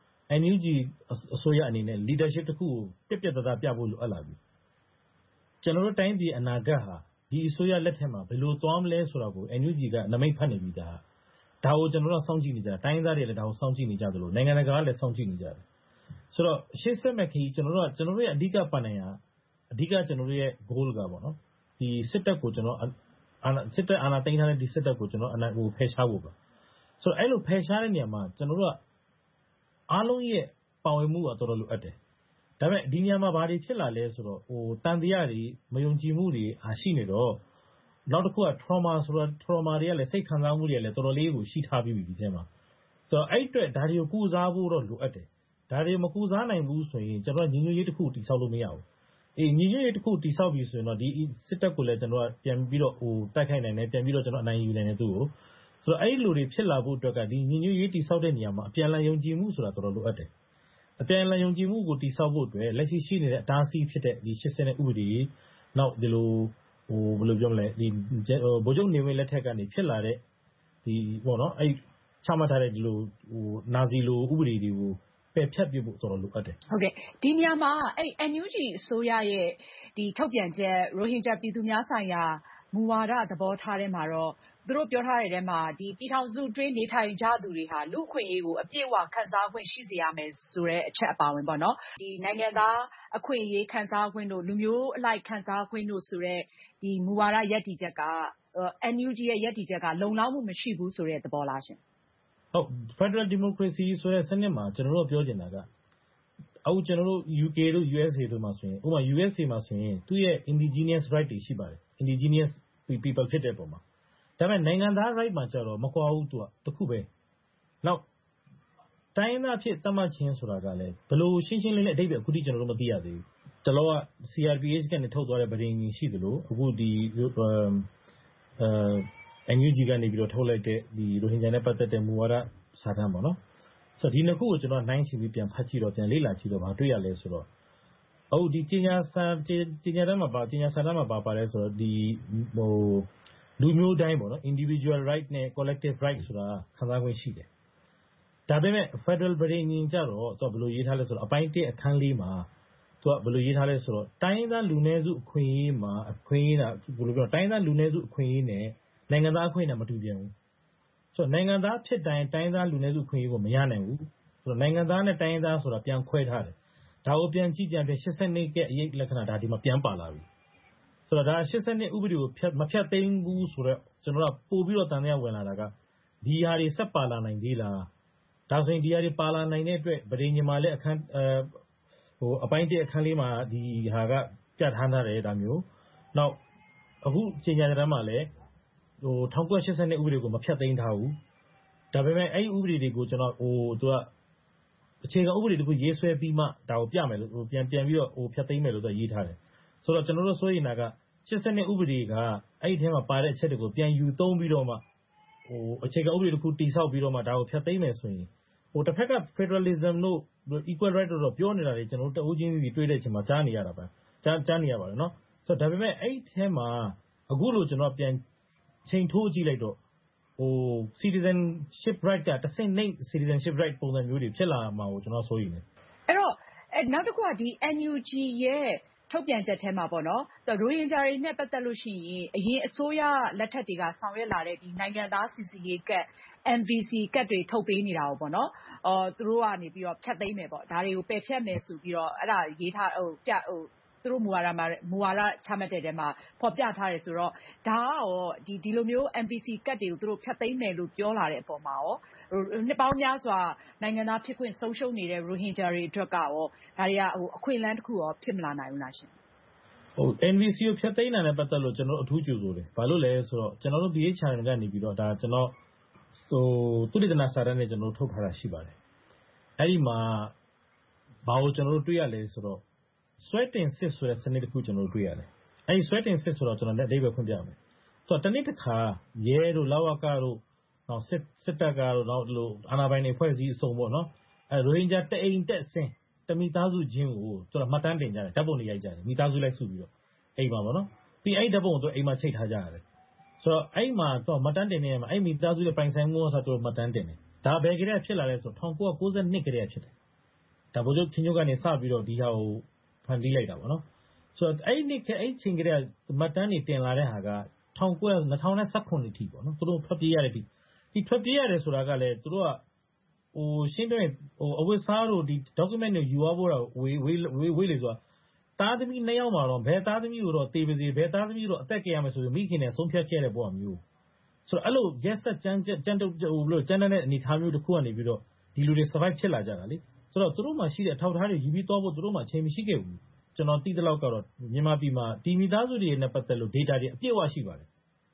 NUG အစိုးရအနေနဲ့ leadership တစ်ခုကိုပြတ်သားပြဖို့လိုအပ်လာပြီကျွန်တော်တို့တိုင်းပြည်အနာဂတ်ဟာဒီအစိုးရလက်ထက်မှာဘယ်လိုသွားမလဲဆိုတာကို NUG ကနမိတ်ဖတ်နေပြီဒါကိုကျွန်တော်တို့စောင့်ကြည့်နေကြတိုင်းသားတွေလည်းဒါကိုစောင့်ကြည့်နေကြသလိုနိုင်ငံတကာကလည်းစောင့်ကြည့်နေကြတယ်ဆိုတော့ရှေ့ဆက်မဲ့ခီးကျွန်တော်တို့ရဲ့အဓိကပန်နိုင်ရာအဓိကကျွန်တော်တို့ရဲ့ goal ကပေါ့နော်ဒီစစ်တပ်ကိုကျွန်တော်စစ်တပ်အာဏာသိမ်းထားတဲ့ဒီစစ်တပ်ကိုကျွန်တော်ဖယ်ရှားဖို့ပါဆိုတော့အဲ့လိုဖယ်ရှားတဲ့နေရာမှာကျွန်တော်တို့ကအားလုံးရဲ့ပါဝင်မှုကတော်တော်လိုအပ်တယ်ဒါပေမဲ့ဒီနေရာမှာဘာတွေဖြစ်လာလဲဆိုတော့တန်တရားတွေမယုံကြည်မှုတွေရှိနေတော့နောက်တစ်ခုက trauma ဆိုတာ trauma တွေကလည်းစိတ်ခံစားမှုတွေလည်းတော်တော်လေးကိုရှိထားပြီးပြီဒီထဲမှာဆိုတော့အဲ့အတွက်ဒါတွေကိုကုစားဖို့တော့လိုအပ်တယ်ဒါတွေမကုစားနိုင်ဘူးဆိုရင်ကျွန်တော်ညီညွတ်ရေးတစ်ခုတည်ဆောက်လို့မရဘူးညီညွတ်ရေးတစ်ခုတည်ဆောက်ပြီးဆိုရင်တော့ဒီစစ်တပ်ကိုလည်းကျွန်တော်ကပြန်ပြီးတော့တိုက်ခိုက်နိုင်တယ်ပြန်ပြီးတော့ကျွန်တော်အနိုင်ယူနိုင်တယ်သူ့ကိုဆိုတော့အဲ့လိုတွေဖြစ်လာဖို့အတွက်ကဒီညီညွတ်ရေးတည်ဆောက်တဲ့နေရာမှာအပြန်အလှန်ယုံကြည်မှုဆိုတာတော်တော်လိုအပ်တယ်အပြန်အလှန်ယုံကြည်မှုကိုတည်ဆောက်ဖို့အတွက်လက်ရှိရှိနေတဲ့အတားအဆီးဖြစ်တဲ့ဒီ80ဥပဒေနောက်ဒီလိုဘယ်လိုပြောမလဲဒီဗိုလ်ချုပ်နေဝင်းလက်ထက်ကနေဖြစ်လာတဲ့ဒီပေါ့နော်အဲ့ချမှတ်ထားတဲ့ဒီလိုနာဇီလိုဥပဒေတွေကိုပယ်ဖြတ်ပြဖို့တော်တော်လိုအပ်တယ်ဟုတ်ကဲ့ဒီနေရာမှာအဲ့ NUG အစိုးရရဲ့ဒီထုတ်ပြန်ချက်ရိုဟင်ဂျာပြည်သူများဆိုင်ရာမူဝါဒသဘောထားထဲမှာတော့သူတို့ပြောထားတဲ့ထဲမှာဒီပြည်ထောင်စုတွင်းနေထိုင်ကြသူတွေဟာလူ့အခွင့်အရေးကိုအပြည့်အဝခံစားခွင့်ရှိစေရမယ်ဆိုတဲ့အချက်အပါဝင်ပေါ့နော်ဒီနိုင်ငံသားအခွင့်အရေးခံစားခွင့်တို့လူမျိုးအလိုက်ခံစားခွင့်တို့ဆိုတဲ့ဒီမူဝါဒရည်တည်ချက်က NUG ရဲ့ရည်တည်ချက်ကလုံလောက်မှုမရှိဘူးဆိုတဲ့သဘောလားရှင်ဟုတ် Federal Democracy ဆိုတဲ့စနစ်မှာကျွန်တော်တို့ပြောချင်တာကအခုကျွန်တော်တို့ UK တို့ USA တို့မှာဆိုရင်ဥပမာ USA မှာဆိုရင်သူ့ရဲ့ indigenous right တွေရှိပါတယ် indigenous people ဖြစ်တဲ့ပုံမှာဒါပေမဲ့နိုင်ငံသား right မှာကျတော့မကွာဘူးသူကတစ်ခုပဲနောက်တိုင်းသားဖြစ်သတ်မှတ်ခြင်းဆိုတာကလည်းဘယ်လိုရှင်းရှင်းလင်းလင်းအဓိပ္ပာယ်အခုထိကျွန်တော်တို့မသိရသေးဘူးတလောက CRPH ကနေထုတ်သွားတဲ့ပဋိညာဉ်ရှိသလိုအခုဒီ NUG ကနေပြီးတော့ထုတ်လိုက်တဲ့ဒီရိုဟင်ဂျာနဲ့ပတ်သက်တဲ့မူဝါဒစာတမ်းပေါ့နော်ဆိုတော့ဒီနှစ်ခုကိုကျွန်တော်နှိုင်းယှဉ်ပြီးပြန်ဖတ်ကြည့်တော့ပြန်လေ့လာကြည့်တော့ဘာတွေ့ရလဲဆိုတော့အခုဒီကြေညာစာတမ်းမှာပါလဲဆိုတော့ဒီလူမျိုးတိုင်းပေါ့နော် individual right နဲ့ collective right ဆိုတာခံစားခွင့်ရှိတယ်ဒါပေမဲ့ federal ပဋိညာဉ်ကြတော့သူကဘယ်လိုရေးထားလဲဆိုတော့အပိုင်း1အခန်း4မှာသူကဘယ်လိုရေးထားလဲဆိုတော့တိုင်းသားလူနည်းစုအခွင့်အရေးမှာဘယ်လိုပြောတိုင်းသားလူနည်းစုအခွင့်အရေးနဲ့နိုင်ငံသားအခွင့်အရေးနဲ့မတူပြန်ဘူးဆိုတော့နိုင်ငံသားဖြစ်တိုင်းသားလူနည်းစုအခွင့်အရေးကိုမရနိုင်ဘူးဆိုတော့နိုင်ငံသားနဲ့တိုင်းသားဆိုတာပြန်ခွဲထားတယ်ဒါကိုပြန်ကြည့်ပြန်ပြန်82ကအရေးလက္ခဏာဒါဒီမှာပြန်ပါလာပြီဆိုတော့ဒါ82ဥပဒေကိုမဖြတ်သိမ်းဘူးဆိုတော့ကျွန်တော်ကပို့ပြီးတော့တန်တရားဝင်လာတာကဒီဟာတွေဆက်ပါလာနိုင်သေးလားဒါဆိုရင်ဒီဟာတွေပါလာနိုင်တဲ့အတွက်ဗဒိညမှာလည်းအခန်းအပိုင်း1အခန်း4မှာဒီဟာကပြဋ္ဌာန်းထားတယ်ဒါမျိုးနောက်အခုကြေညာတဲ့မှာလည်း1982ဥပဒေကိုမဖြတ်သိမ်းထားဘူးဒါပေမဲ့အဲ့ဒီဥပဒေတွေကိုကျွန်တော်သူကအခြေခံဥပဒေတခုရေးဆွဲပြီးမှဒါကိုပြမယ်လို့ပြန်ပြီးတော့ဖြတ်သိမ်းမယ်လို့သူရေးထားတယ်ဆိုတော့ကျွန်တော်တို့ဆိုရင်က82ဥပဒေကအဲ့ဒီထဲမှာပါတဲ့အချက်တွေကိုပြန်ယူသုံးပြီးတော့မှအခြေခံဥပဒေတခုတည်ဆောက်ပြီးတော့မှဒါကိုဖြတ်သိမ်းမယ်ဆိုရင်တစ်ဖက်က federalism တို့ equal right တို့ပြောနေတာတွေကျွန်တော်တို့တအုပ်ချင်းစီတွေ့တဲ့အချိန်မှာကြားနေရတာပဲကြားနေရပါတယ်နော်ဆိုတော့ဒါပေမဲ့အဲ့ဒီထဲမှာအခုလို့ကျွန်တော်ပြန်ချိန်ထိုးကြည့်လိုက်တော့citizenship right ကတစ်ဆင့်နှိမ့် citizenship right ပုံစံမျိုးတွေဖြစ်လာမှာကိုကျွန်တော်ဆိုရင်အဲ့တော့နောက်တစ်ခုကဒီ NUG ရဲ့ထုတ်ပြန်ချက်ထဲမှာပေါ့နော်ရိုဟင်ဂျာတွေနဲ့ပတ်သက်လို့ရှိရင်အရင်အစိုးရလက်ထက်တွေကဆောင်ရွက်လာတဲ့ဒီနိုင်ငံသားစီစစ်ရေးကတ် MVC ကတ်တွေထုတ်ပေးနေတာပေါ့နော်သူတို့ကနေပြီးတော့ဖြတ်သိမ်းမယ်ပေါ့ဒါတွေကိုပယ်ဖြတ်မယ်ဆိုပြီးတော့အဲ့ဒါရေးထားသူတို့မူဝါဒချမှတ်တဲ့တဲမှာဖော်ပြထားတယ်ဆိုတော့ဒါကရောဒီလိုမျိုး MVC ကတ်တွေကိုသူတို့ဖြတ်သိမ်းမယ်လို့ပြောလာတဲ့အပေါ်မှာရောနှစ်ပေါင်းများစွာနိုင်ငံသားဖြစ်ခွင့်ဆုံးရှုံးနေတဲ့ရိုဟင်ဂျာတွေအတွက်ကရောဒါတွေကအခွင့်အလမ်းတစ်ခုရောဖြစ်မလာနိုင်ဘူးလားရှင် NVC ကိုဖြတ်သိမ်းတာနဲ့ပတ်သက်လို့ကျွန်တော်အထူးကြိုဆိုတယ်ဘာလို့လဲဆိုတော့ကျွန်တော်တို့ BH channel ကနေပြီးတော့ဒါကျွန်တော်သူတည်တနာစာတမ်းနဲ့ကျွန်တော်ထုတ်ထားတာရှိပါတယ်အဲ့ဒီမှာဘာကိုကျွန်တော်တို့တွေ့ရလဲဆိုတော့ဆွဲတင်စစ်ဆိုတဲ့စနစ်တစ်ခုကျွန်တော်တို့တွေ့ရတယ်အဲ့ဒီဆွဲတင်စစ်ဆိုတော့ကျွန်တော်လည်းအဓိပ္ပာယ်ဖွင့်ပြမယ်ဆိုတော့တနေ့တစ်ခါရဲတို့လဝကတို့နောက်စစ်တပ်ကတော့နောက်လို့အာဏာပိုင်တွေဖွဲ့စည်းအစုံပေါ့နော်ရိုဟင်ဂျာတအိမ်တက်ဆင်းတမိသားစုချင်းကိုသူကမှတ်တမ်းတင်ကြတယ်ဓာတ်ပုံတွေရိုက်ကြတယ်မိသားစုလိုက်စုပြီးတော့အိမ်မှာပေါ့နော်ပြီးအဲ့ဓာတ်ပုံကိုသူအိမ်မှာချိတ်ထားကြရတယ်ဆိုတော့အဲ့မှာတော့မှတ်တမ်းတင်နေရမှာအဲ့မိသားစုရဲ့ပိုင်ဆိုင်မှုဆိုတော့မှတ်တမ်းတင်တယ်ဒါဘယ်ကလေးဖြစ်လာလဲဆိုတော့1992ကလေးဖြစ်တယ်ဒါဘိုးချုပ်ချင်းချုပ်ကနေစပြီးတော့ဒီဟာကိုဖန်တီးလိုက်တာပေါ့နော်ဆိုတော့အဲ့ချိန်ကလေးမှတ်တမ်းတွေတင်လာတဲ့ဟာက2019အထိပေါ့နော်သူတို့ဖတ်ပြရတဲ့အထိဒီထွက်ပြေးရတယ်ဆိုတာကလည်းသူတို့ကရှင်းပြရင်အဝတ်စားတို့ဒီ document တွေယူသွားဖို့တော့ဝေးလေဆိုတာတားသမီး2ယောက်မှာတော့ဘယ်သားသမီးကိုတော့တေးပါစေဘယ်သားသမီးတော့အသက်ကြရမယ်ဆိုရင်မိခင်နဲ့ဆုံးဖြတ်ခဲ့တဲ့ပုံမျိုးဆိုတော့အဲ့လိုရက်ဆက်ကြမ်းတုပ်လို့ကြမ်းတဲ့အနေထားမျိုးတစ်ခုကနေပြီးတော့ဒီလူတွေ survive ဖြစ်လာကြတာလေဆိုတော့သူတို့မှာရှိတဲ့အထောက်အထားတွေယူပြီးသွားဖို့သူတို့မှာအချိန်မရှိခဲ့ဘူးကျွန်တော်သိတဲ့လောက်ကတော့မြန်မာပြည်မှာဒီမိသားစုတွေနဲ့ပတ်သက်လို့ data တွေအပြည့်အဝရှိပါတယ်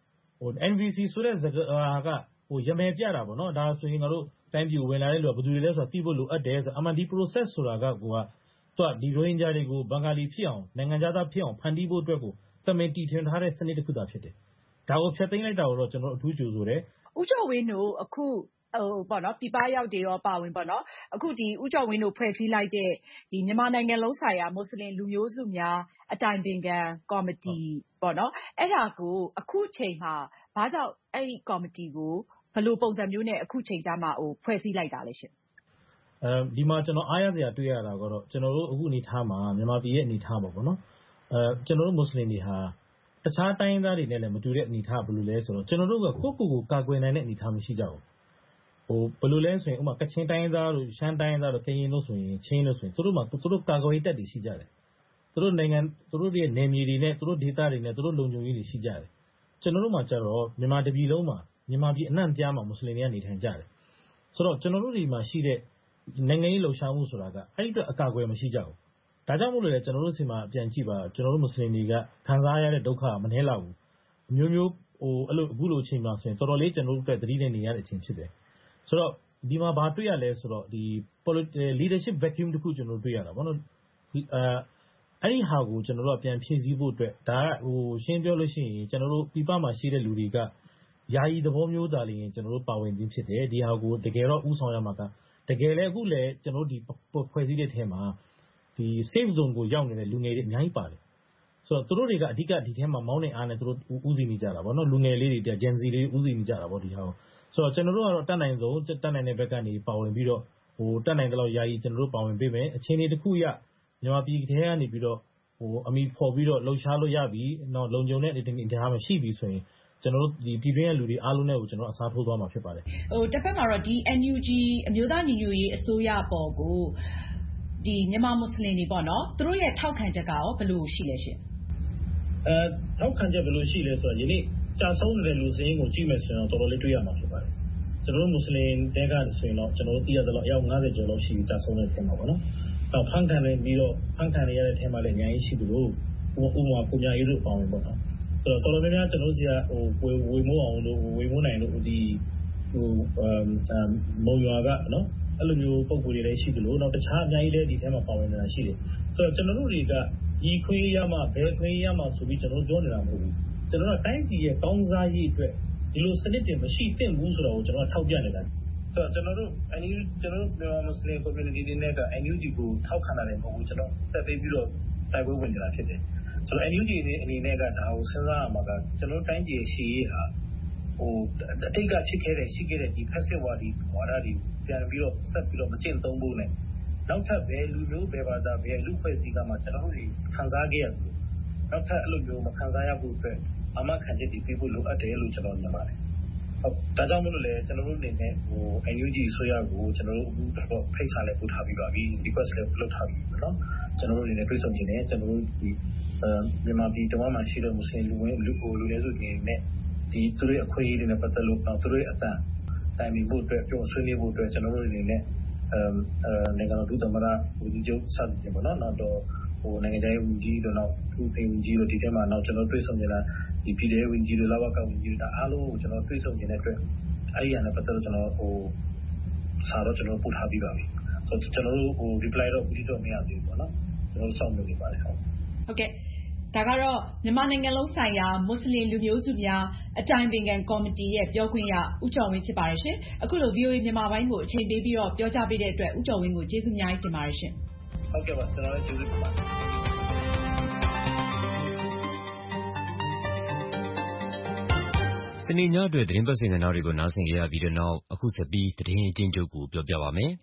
NVC ဆိုတဲ့ဟာကရမယ်ပြတာပေါ့နော်ဒါဆိုရင်ငါတို့တိုင်းပြည်ဝင်လာတဲ့လူကဘယ်သူတွေလဲဆိုတာသိဖို့လိုအပ်တယ်ဆိုအမှန်ဒီ process ဆိုတာကသူကဒီရိုဟင်ဂျာတွေကိုဘင်္ဂါလီဖြစ်အောင်နိုင်ငံသားဖြစ်အောင်ဖန်တီးဖို့အတွက်ကိုတမင်တီထွင်ထားတဲ့စနစ်တစ်ခုသာဖြစ်တယ်ဒါကိုဖျက်သိမ်းလိုက်တာကိုတော့ကျွန်တော်အထူးကြိုဆိုတယ်ဦးကျော်ဝင်းတို့အခုပေါ့နော်ပြပရောက်တွေရောပါဝင်ပေါ့နော်အခုဒီဦးကျော်ဝင်းတို့ဖွဲ့စည်းလိုက်တဲ့ဒီမြန်မာနိုင်ငံလုံးဆိုင်ရာမွတ်စလင်လူမျိုးစုများအတိုင်ပင်ခံကော်မတီပေါ့နော်အဲ့ဒါကိုအခုချိန်မှာဘာကြောင့်အဲ့ဒီကော်မတီကိုဘယ်လိုပုံစံမျိုးနဲ့အခုချိန်ကြမှာဖွဲ့စည်းလိုက်တာလဲရှင်ဒီမှာကျွန်တော်အားရစရာတွေ့ရတာကတော့ကျွန်တော်တို့အခုအနေထားမှာမြန်မာပြည်ရဲ့အနေထားပေါ့နော်ကျွန်တော်တို့မွတ်စလင်တွေဟာတခြားတိုင်းသားတွေနဲ့လည်းမတူတဲ့အနေထားဘယ်လိုလဲဆိုတော့ကျွန်တော်တို့ကကိုယ့်ကိုယ်ကိုကာကွယ်နိုင်တဲ့အနေထားမရှိကြဘူးဘယ်လိုလဲဆိုရင်ဥပမာကချင်တိုင်းသားတို့ရှမ်းတိုင်းသားတို့ကရင်တို့ဆိုရင်ချင်းတို့ဆိုရင်သူတို့ကာကွယ်တက်တွေရှိကြတယ်သူတို့နိုင်ငံသူတို့ရဲ့နယ်မြေတွေနဲ့သူတို့ဒေသတွေနဲ့သူတို့လုံခြုံရေးတွေရှိကြတယ်ကျွန်တော်တို့မှာကျတော့မြန်မာတပြည်လုံးမှာမြန်မာပြည်အနှံ့ပြားမှာမွတ်စလင်တွေကနေထိုင်ကြတယ်ဆိုတော့ကျွန်တော်တို့ဒီမှာရှိတဲ့နိုင်ငံရေးလှုပ်ရှားမှုဆိုတာကအဲ့ဒီအတွက်အကာအကွယ်မရှိကြဘူးဒါကြောင့်မို့လို့လေကျွန်တော်တို့ဆီမှာပြန်ကြည့်ပါကျွန်တော်တို့မွတ်စလင်တွေကခံစားရတဲ့ဒုက္ခမနှဲလောက်ဘူးမျိုးမျိုးအဲ့လိုအခုလိုအချိန်မှာဆိုရင်တော်တော်လေးကျွန်တော်တို့အတွက်သတိနဲ့နေရတဲ့အချိန်ဖြစ်တယ်ဆိုတော့ဒီမှာဘာတွေ့ရလဲဆိုတော့ဒီ leadership vacuum တခုကျွန်တော်တွေ့ရတာဗောနော်အဲ့ဒီဟာကိုကျွန်တော်တို့ပြန်ဖြည့်ဆည်းဖို့အတွက်ဒါကရှင်းပြောလို့ရှိရင်ကျွန်တော်တို့ပြပမှာရှိတဲ့လူတွေကယာယီသဘောမျိုးသာလျှင်ကျွန်တော်တို့ပါဝင်ပြီးဖြစ်တယ်ဒီဟာကိုတကယ်တော့ဥဆောင်ရမှာကတကယ်လည်းအခုလည်းကျွန်တော်တို့ဒီဖွဲ့စည်းတဲ့ထဲမှာဒီ safe zone ကိုရောက်နေတဲ့လူငယ်တွေအများကြီးပါတယ်ဆိုတော့သူတို့တွေကအဓိကဒီထဲမှာမောင်းနေအားနဲ့သူတို့ဦးစီးနေကြတာပေါ့နော်လူငယ်လေးတွေ Gen Z တွေဦးစီးနေကြတာပေါ့ဒီဟာကိုဆိုတော့ကျွန်တော်တို့ကတော့တတ်နိုင်ဆုံးတတ်နိုင်တဲ့ဘက်ကနေပါဝင်ပြီးတော့တတ်နိုင်တဲ့လောက်ယာယီကျွန်တော်တို့ပါဝင်ပေးမယ်အခြေအနေတစ်ခုရမြန်မာပြည်ထဲကနေပြီးတော့အမိဖော်ပြီးတော့လှုပ်ရှားလို့ရပြီတော့လုံခြုံတဲ့အနေထားမှာရှိပြီဆိုရင်ကျွန်တော်တို့ဒီပြည်တွင်းရဲ့လူတွေအားလုံးနဲ့ကိုကျွန်တော်အစားထိုးသွားမှာဖြစ်ပါတယ်တစ်ဖက်မှာတော့ဒီ NUG အမျိုးသားညီညွတ်ရေးအစိုးရပေါ်ကိုဒီမြန်မာမွတ်စလင်တွေပေါ့နော်သူတို့ရဲ့ထောက်ခံချက်ကရောဘယ်လိုရှိလဲရှင်ထောက်ခံချက်ဘယ်လိုရှိလဲဆိုတော့ယနေ့ကြာဆုံးနေတဲ့လူစင်းကိုကြည့်မယ်ဆိုရင်တော့တော်တော်လေးတွေ့ရမှာဖြစ်ပါတယ်ကျွန်တော်တို့မွတ်စလင်တဲကဆိုရင်တော့ကျွန်တော်တို့သိရသလောက်အယောက်90ကျော်လောက်ရှိပြီးကြာဆုံးတဲ့ထဲမှာပေါ့နော်ဖန်ခံနေပြီးတော့ဖန်ခံနေရတဲ့ထဲမှာလည်းအများကြီးရှိသူတို့ဥပမာပညာရေးတို့ပေါင်းနေပေါ့နော်ဆိုတော့တော်တော်များများကျွန်တော်တို့စီကဝေမိုးအောင်လို့ဝေမိုးနိုင်လို့ဒီမုံရွာကနော်အဲ့လိုမျိုးပုံကိုယ်တွေလည်းရှိသလိုနောက်တခြားအများကြီးလည်းဒီထဲမှာပါဝင်နေတာရှိတယ်ဆိုတော့ကျွန်တော်တို့တွေကဒီခွင့်ရမှဘယ်ခွင့်ရမှဆိုပြီးကျွန်တော်တို့ပြောနေတာမဟုတ်ဘူးကျွန်တော်တို့တိုင်းပြည်ရဲ့ကောင်းစားရေးအတွက်ဒီလိုစနစ်တင်မရှိသင့်ဘူးဆိုတော့ကျွန်တော်ထောက်ပြနေတာဆိုတော့ကျွန်တော်တို့မြန်မာမွတ်စလင် community တွေနဲ့က NUG ကိုထောက်ခံရတယ်မဟုတ်ဘူးကျွန်တော်တက်သေးပြီးတော့တိုက်ပွဲဝင်နေတာဖြစ်တယ်ဆိုတော့ NUG အနေနဲ့ကဒါကိုစဉ်းစားရမှာကကျွန်တော်တိုင်းပြည်ရှိရေးဟာအတိတ်ကဖြစ်ခဲ့တဲ့ရှိခဲ့တဲ့ဒီ passive ဝါဒီတွေပြန်ပြီးတော့ဆက်ပြီးတော့မကျင့်သုံးဖို့နဲ့နောက်ထပ်ပဲလူမျိုးပဲဘာသာပဲလူဖွဲ့စည်းကမှကျွန်တော်တို့ခံစားခဲ့ရတယ်နောက်ထပ်အဲ့လိုမျိုးမခံစားရဖို့အတွက်အမှခံချက်တွေပြဖို့လိုအပ်တယ်လို့ကျွန်တော်မြင်ပါတယ်ဒါကြောင့်မို့လို့လည်းကျွန်တော်တို့အနေနဲ့NUG ဆိုရကိုကျွန်တော်တို့အခုဖိတ်စာလည်းပို့ထားပြီးပါပြီ request လည်းလုပ်ထားပြီးပြီเนาะကျွန်တော်တို့အနေနဲ့တွေ့ဆုံခြင်းနဲ့ကျွန်တော်တို့ဒီမြန်မာပြည်တဝမ်းမှာရှိတဲ့မွတ်စလင်လူနည်းစုတွေနဲ့ဒီသူတို့အခွင့်အရေးတွေနဲ့ပတ်သက်လို့သူတို့အတန်တိုင်ပင်ဖို့အတွက်ပြောဆွေးနွေးဖို့အတွက်ကျွန်တော်တို့အနေနဲ့နိုင်ငံတော်ဒုသမ္မတဦးကြီးချုပ်စသည်ဖြင့်ပေါ့နော်နောက်တော့နိုင်ငံခြားရေးဝန်ကြီးတို့နောက်သူ့ဝန်ကြီးတို့ဒီထဲမှာနောက်ကျွန်တော်တွေ့ဆုံနေတာဒီပြည်ထောင်ဝန်ကြီးတို့လဝကဝန်ကြီးတို့ဒါအားလုံးကိုကျွန်တော်တွေ့ဆုံနေတဲ့အတွက်အဲ့ဒီအနေနဲ့ပတ်သက်လို့ကျွန်တော်စာတော့ကျွန်တော်ပို့ထားပြီးပါပြီဆိုတော့ကျွန်တော်တို့reply တော့ပြီးတော့မရသေးဘူးပေါ့နော်ကျွန်တော်စောင့်နေပါတယ်ဟုတ်ကဲ့ဒါကတော့မြန်မာနိုင်ငံလုံးဆိုင်ရာမွတ်စလင်လူမျိုးစုများအတိုင်ပင်ခံကော်မတီရဲ့ပြောခွင့်ရဦးကျော်ဝင်းဖြစ်ပါတယ်ရှင်အခုလို VOA မြန်မာပိုင်းကိုအချိန်ပေးပြီးတော့ပြောကြားပေးတဲ့အတွက်ဦးကျော်ဝင်းကိုကျေးဇူးအများကြီးတင်ပါတယ်ရှင်ဟုတ်ကဲ့ပါကျွန်တော်လည်းကျေးဇူးတင်ပါတယ်စနေညအတွက်သတင်းပတ်စင်ကဏ္ဍတွေကိုနားဆင်ကြရပြီးတဲ့နောက်အခုဆက်ပြီးသတင်းအကျဉ်းချုပ်ကိုပြောပြပါမယ်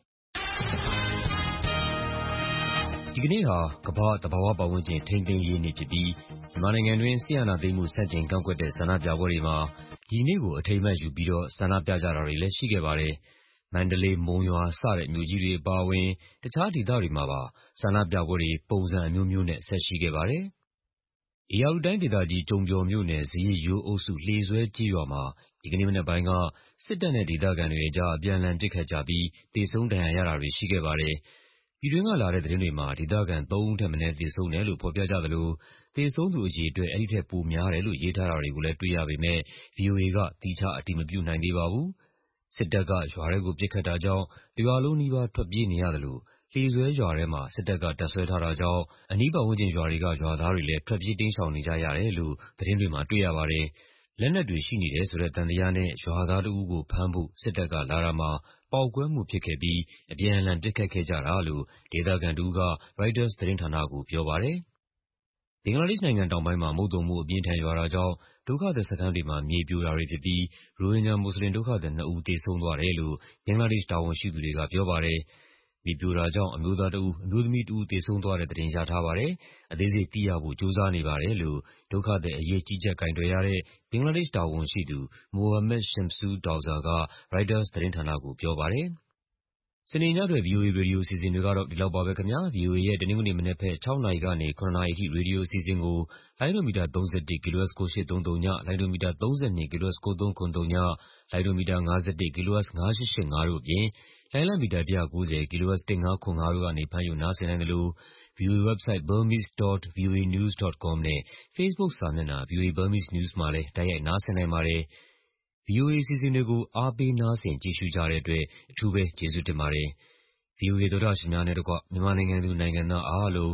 ဒီကနေ့ဟာကမ္ဘာ့သဘာဝပတ်ဝန်းကျင်ထိန်းသိမ်းရေးနေ့ဖြစ်ပြီးမြန်မာနိုင်ငံတွင်းဆရာနာသိမ်းမှုဆန့်ကျင်ကန့်ကွက်တဲ့ဆန္ဒပြပွဲတွေမှာဒီနေ့ကိုအထိမ်းအမှတ်ယူပြီးတော့ဆန္ဒပြကြတာတွေလည်းရှိခဲ့ပါတယ်။မန္တလေး၊မုံရွာစတဲ့မြို့ကြီးတွေအပါအဝင်တခြားဒေသတွေမှာပါဆန္ဒပြပွဲတွေပုံစံအမျိုးမျိုးနဲ့ဆက်ရှိခဲ့ပါတယ်။ဧရာဝတီတိုင်းဒေသကြီးကျုံပျော်မြို့နယ်ဇယျိုးအုပ်စုလှေဆွဲကျေးရွာမှာဒီကနေ့မနက်ပိုင်းကစစ်တပ်နဲ့ဒေသခံတွေအကြားအပြန်အလှန်ပစ်ခတ်ကြပြီးသေဆုံးဒဏ်ရာရတာတွေရှိခဲ့ပါတယ်။ပြည်တွင်းကလာတဲ့သတင်းတွေမှာဒေသခံ3ဦးထက်မနည်းသေဆုံးတယ်လို့ဖော်ပြကြသလိုသေဆုံးသူအရေအတွက်အဲဒီထက်ပိုများတယ်လို့ရေးထားတာတွေကိုလည်းတွေ့ရပေမဲ့ VOA ကသီးခြားအတည်မပြုနိုင်သေးပါဘူး။စစ်တပ်ကရွာထဲကိုပစ်ခတ်တာကြောင့်ရွာလုံးနီးပါးထွက်ပြေးနေရသလိုလှေဆွဲရွာထဲမှာစစ်တပ်ကတပ်စွဲထားတာကြောင့်အနီးပတ်ဝန်းကျင်ရွာတွေကရွာသားတွေလည်းထွက်ပြေးတိမ်းရှောင်နေကြရတယ်လို့သတင်းတွေမှာတွေ့ရပါတယ်။လက်နက်တွေရှိနေတယ်ဆိုတဲ့သံသယနဲ့ရွာသားတစ်ဦးကိုဖမ်းဖို့စစ်တပ်ကလာတာမှာပေါက်ကွဲမှုဖြစ်ခဲ့ပြီးအပြန်အလှန်ပစ်ခတ်ခဲ့ကြတာလို့ဒေသခံတစ်ဦးက Reuters သတင်းဌာနကိုပြောပါတယ်။ဘင်္ဂလားဒေ့ရှ်နိုင်ငံတောင်ပိုင်းမှာမုတ်သုန်မိုးအပြင်းအထန်ရွာတာကြောင့်ဒုက္ခသည်စခန်းတွေမှာမြေပြိုတာတွေဖြစ်ပြီးရိုဟင်ဂျာမွတ်စလင်ဒုက္ခသည်2ဦးသေဆုံးသွားတယ်လို့ဘင်္ဂလားဒေ့ရှ်တာဝန်ရှိသူတွေကပြောပါတယ်။မြေပြိုတာကြောင့်အမျိုးသားတစ်ဦး၊အမျိုးသမီးတစ်ဦးသေဆုံးသွားတဲ့သတင်းရထားပါတယ်။အသေးစိတ်သိရဖို့ကြိုးစားနေပါတယ်လို့ဒုက္ခသည်အရေးကြီးကြပ်ကိုင်တွယ်ရတဲ့ဘင်္ဂလားဒေ့ရှ်တာဝန်ရှိသူ Mohammad Shamsud Douza က Reuters သတင်းဌာနကိုပြောပါတယ်။စနေညအတွက် VOA ရေဒီယိုအစီအစဉ်တွေကတော့ဒီလောက်ပါပဲခင်ဗျာ။ VOA ရဲ့တနင်္ဂနွေမနက်ဘက်6နာရီကနေ9နာရီအထိရေဒီယိုအစီအစဉ်ကိုလိုင်းဒိုမီတာ31 kHz 9833ည၊လိုင်းဒိုမီတာ32 kHz 9303ည၊လိုင်းဒိုမီတာ51 kHz 9885တို့အပြင်လိုင်းလမီတာ190 kHz 1505တို့ကနေဖမ်းယူနားဆင်နိုင်သလို VOA website burmese.voanews.com နဲ့ Facebook စာမျက်နှာ VOA Burmese News မှာလည်းတိုက်ရိုက်နားဆင်နိုင်ပါတယ်။ VOA အစီအစဉ်တွေကိုအားပေးနားဆင်ကြည့်ရှုကြတဲ့အတွက်အထူးပဲကျေးဇူးတင်ပါတယ်။ VOA သောတရှင်များနဲ့တကွမြန်မာနိုင်ငံသူနိုင်ငံသားအားလုံးဘေ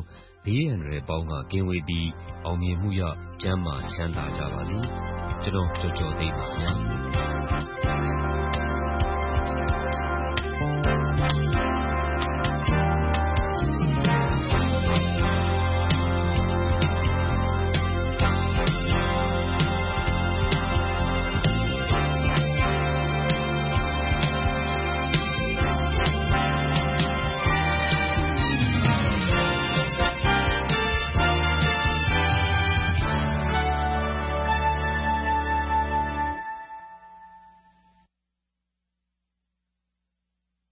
ဘေးအန္တရာယ်ပေါင်းကကင်းဝေးပြီးအောင်မြင်မှုရကျန်းမာချမ်းသာကြပါစေ။ကျွန်တော်ကျော်ကျော်သိန်းပါခင်ဗျာ။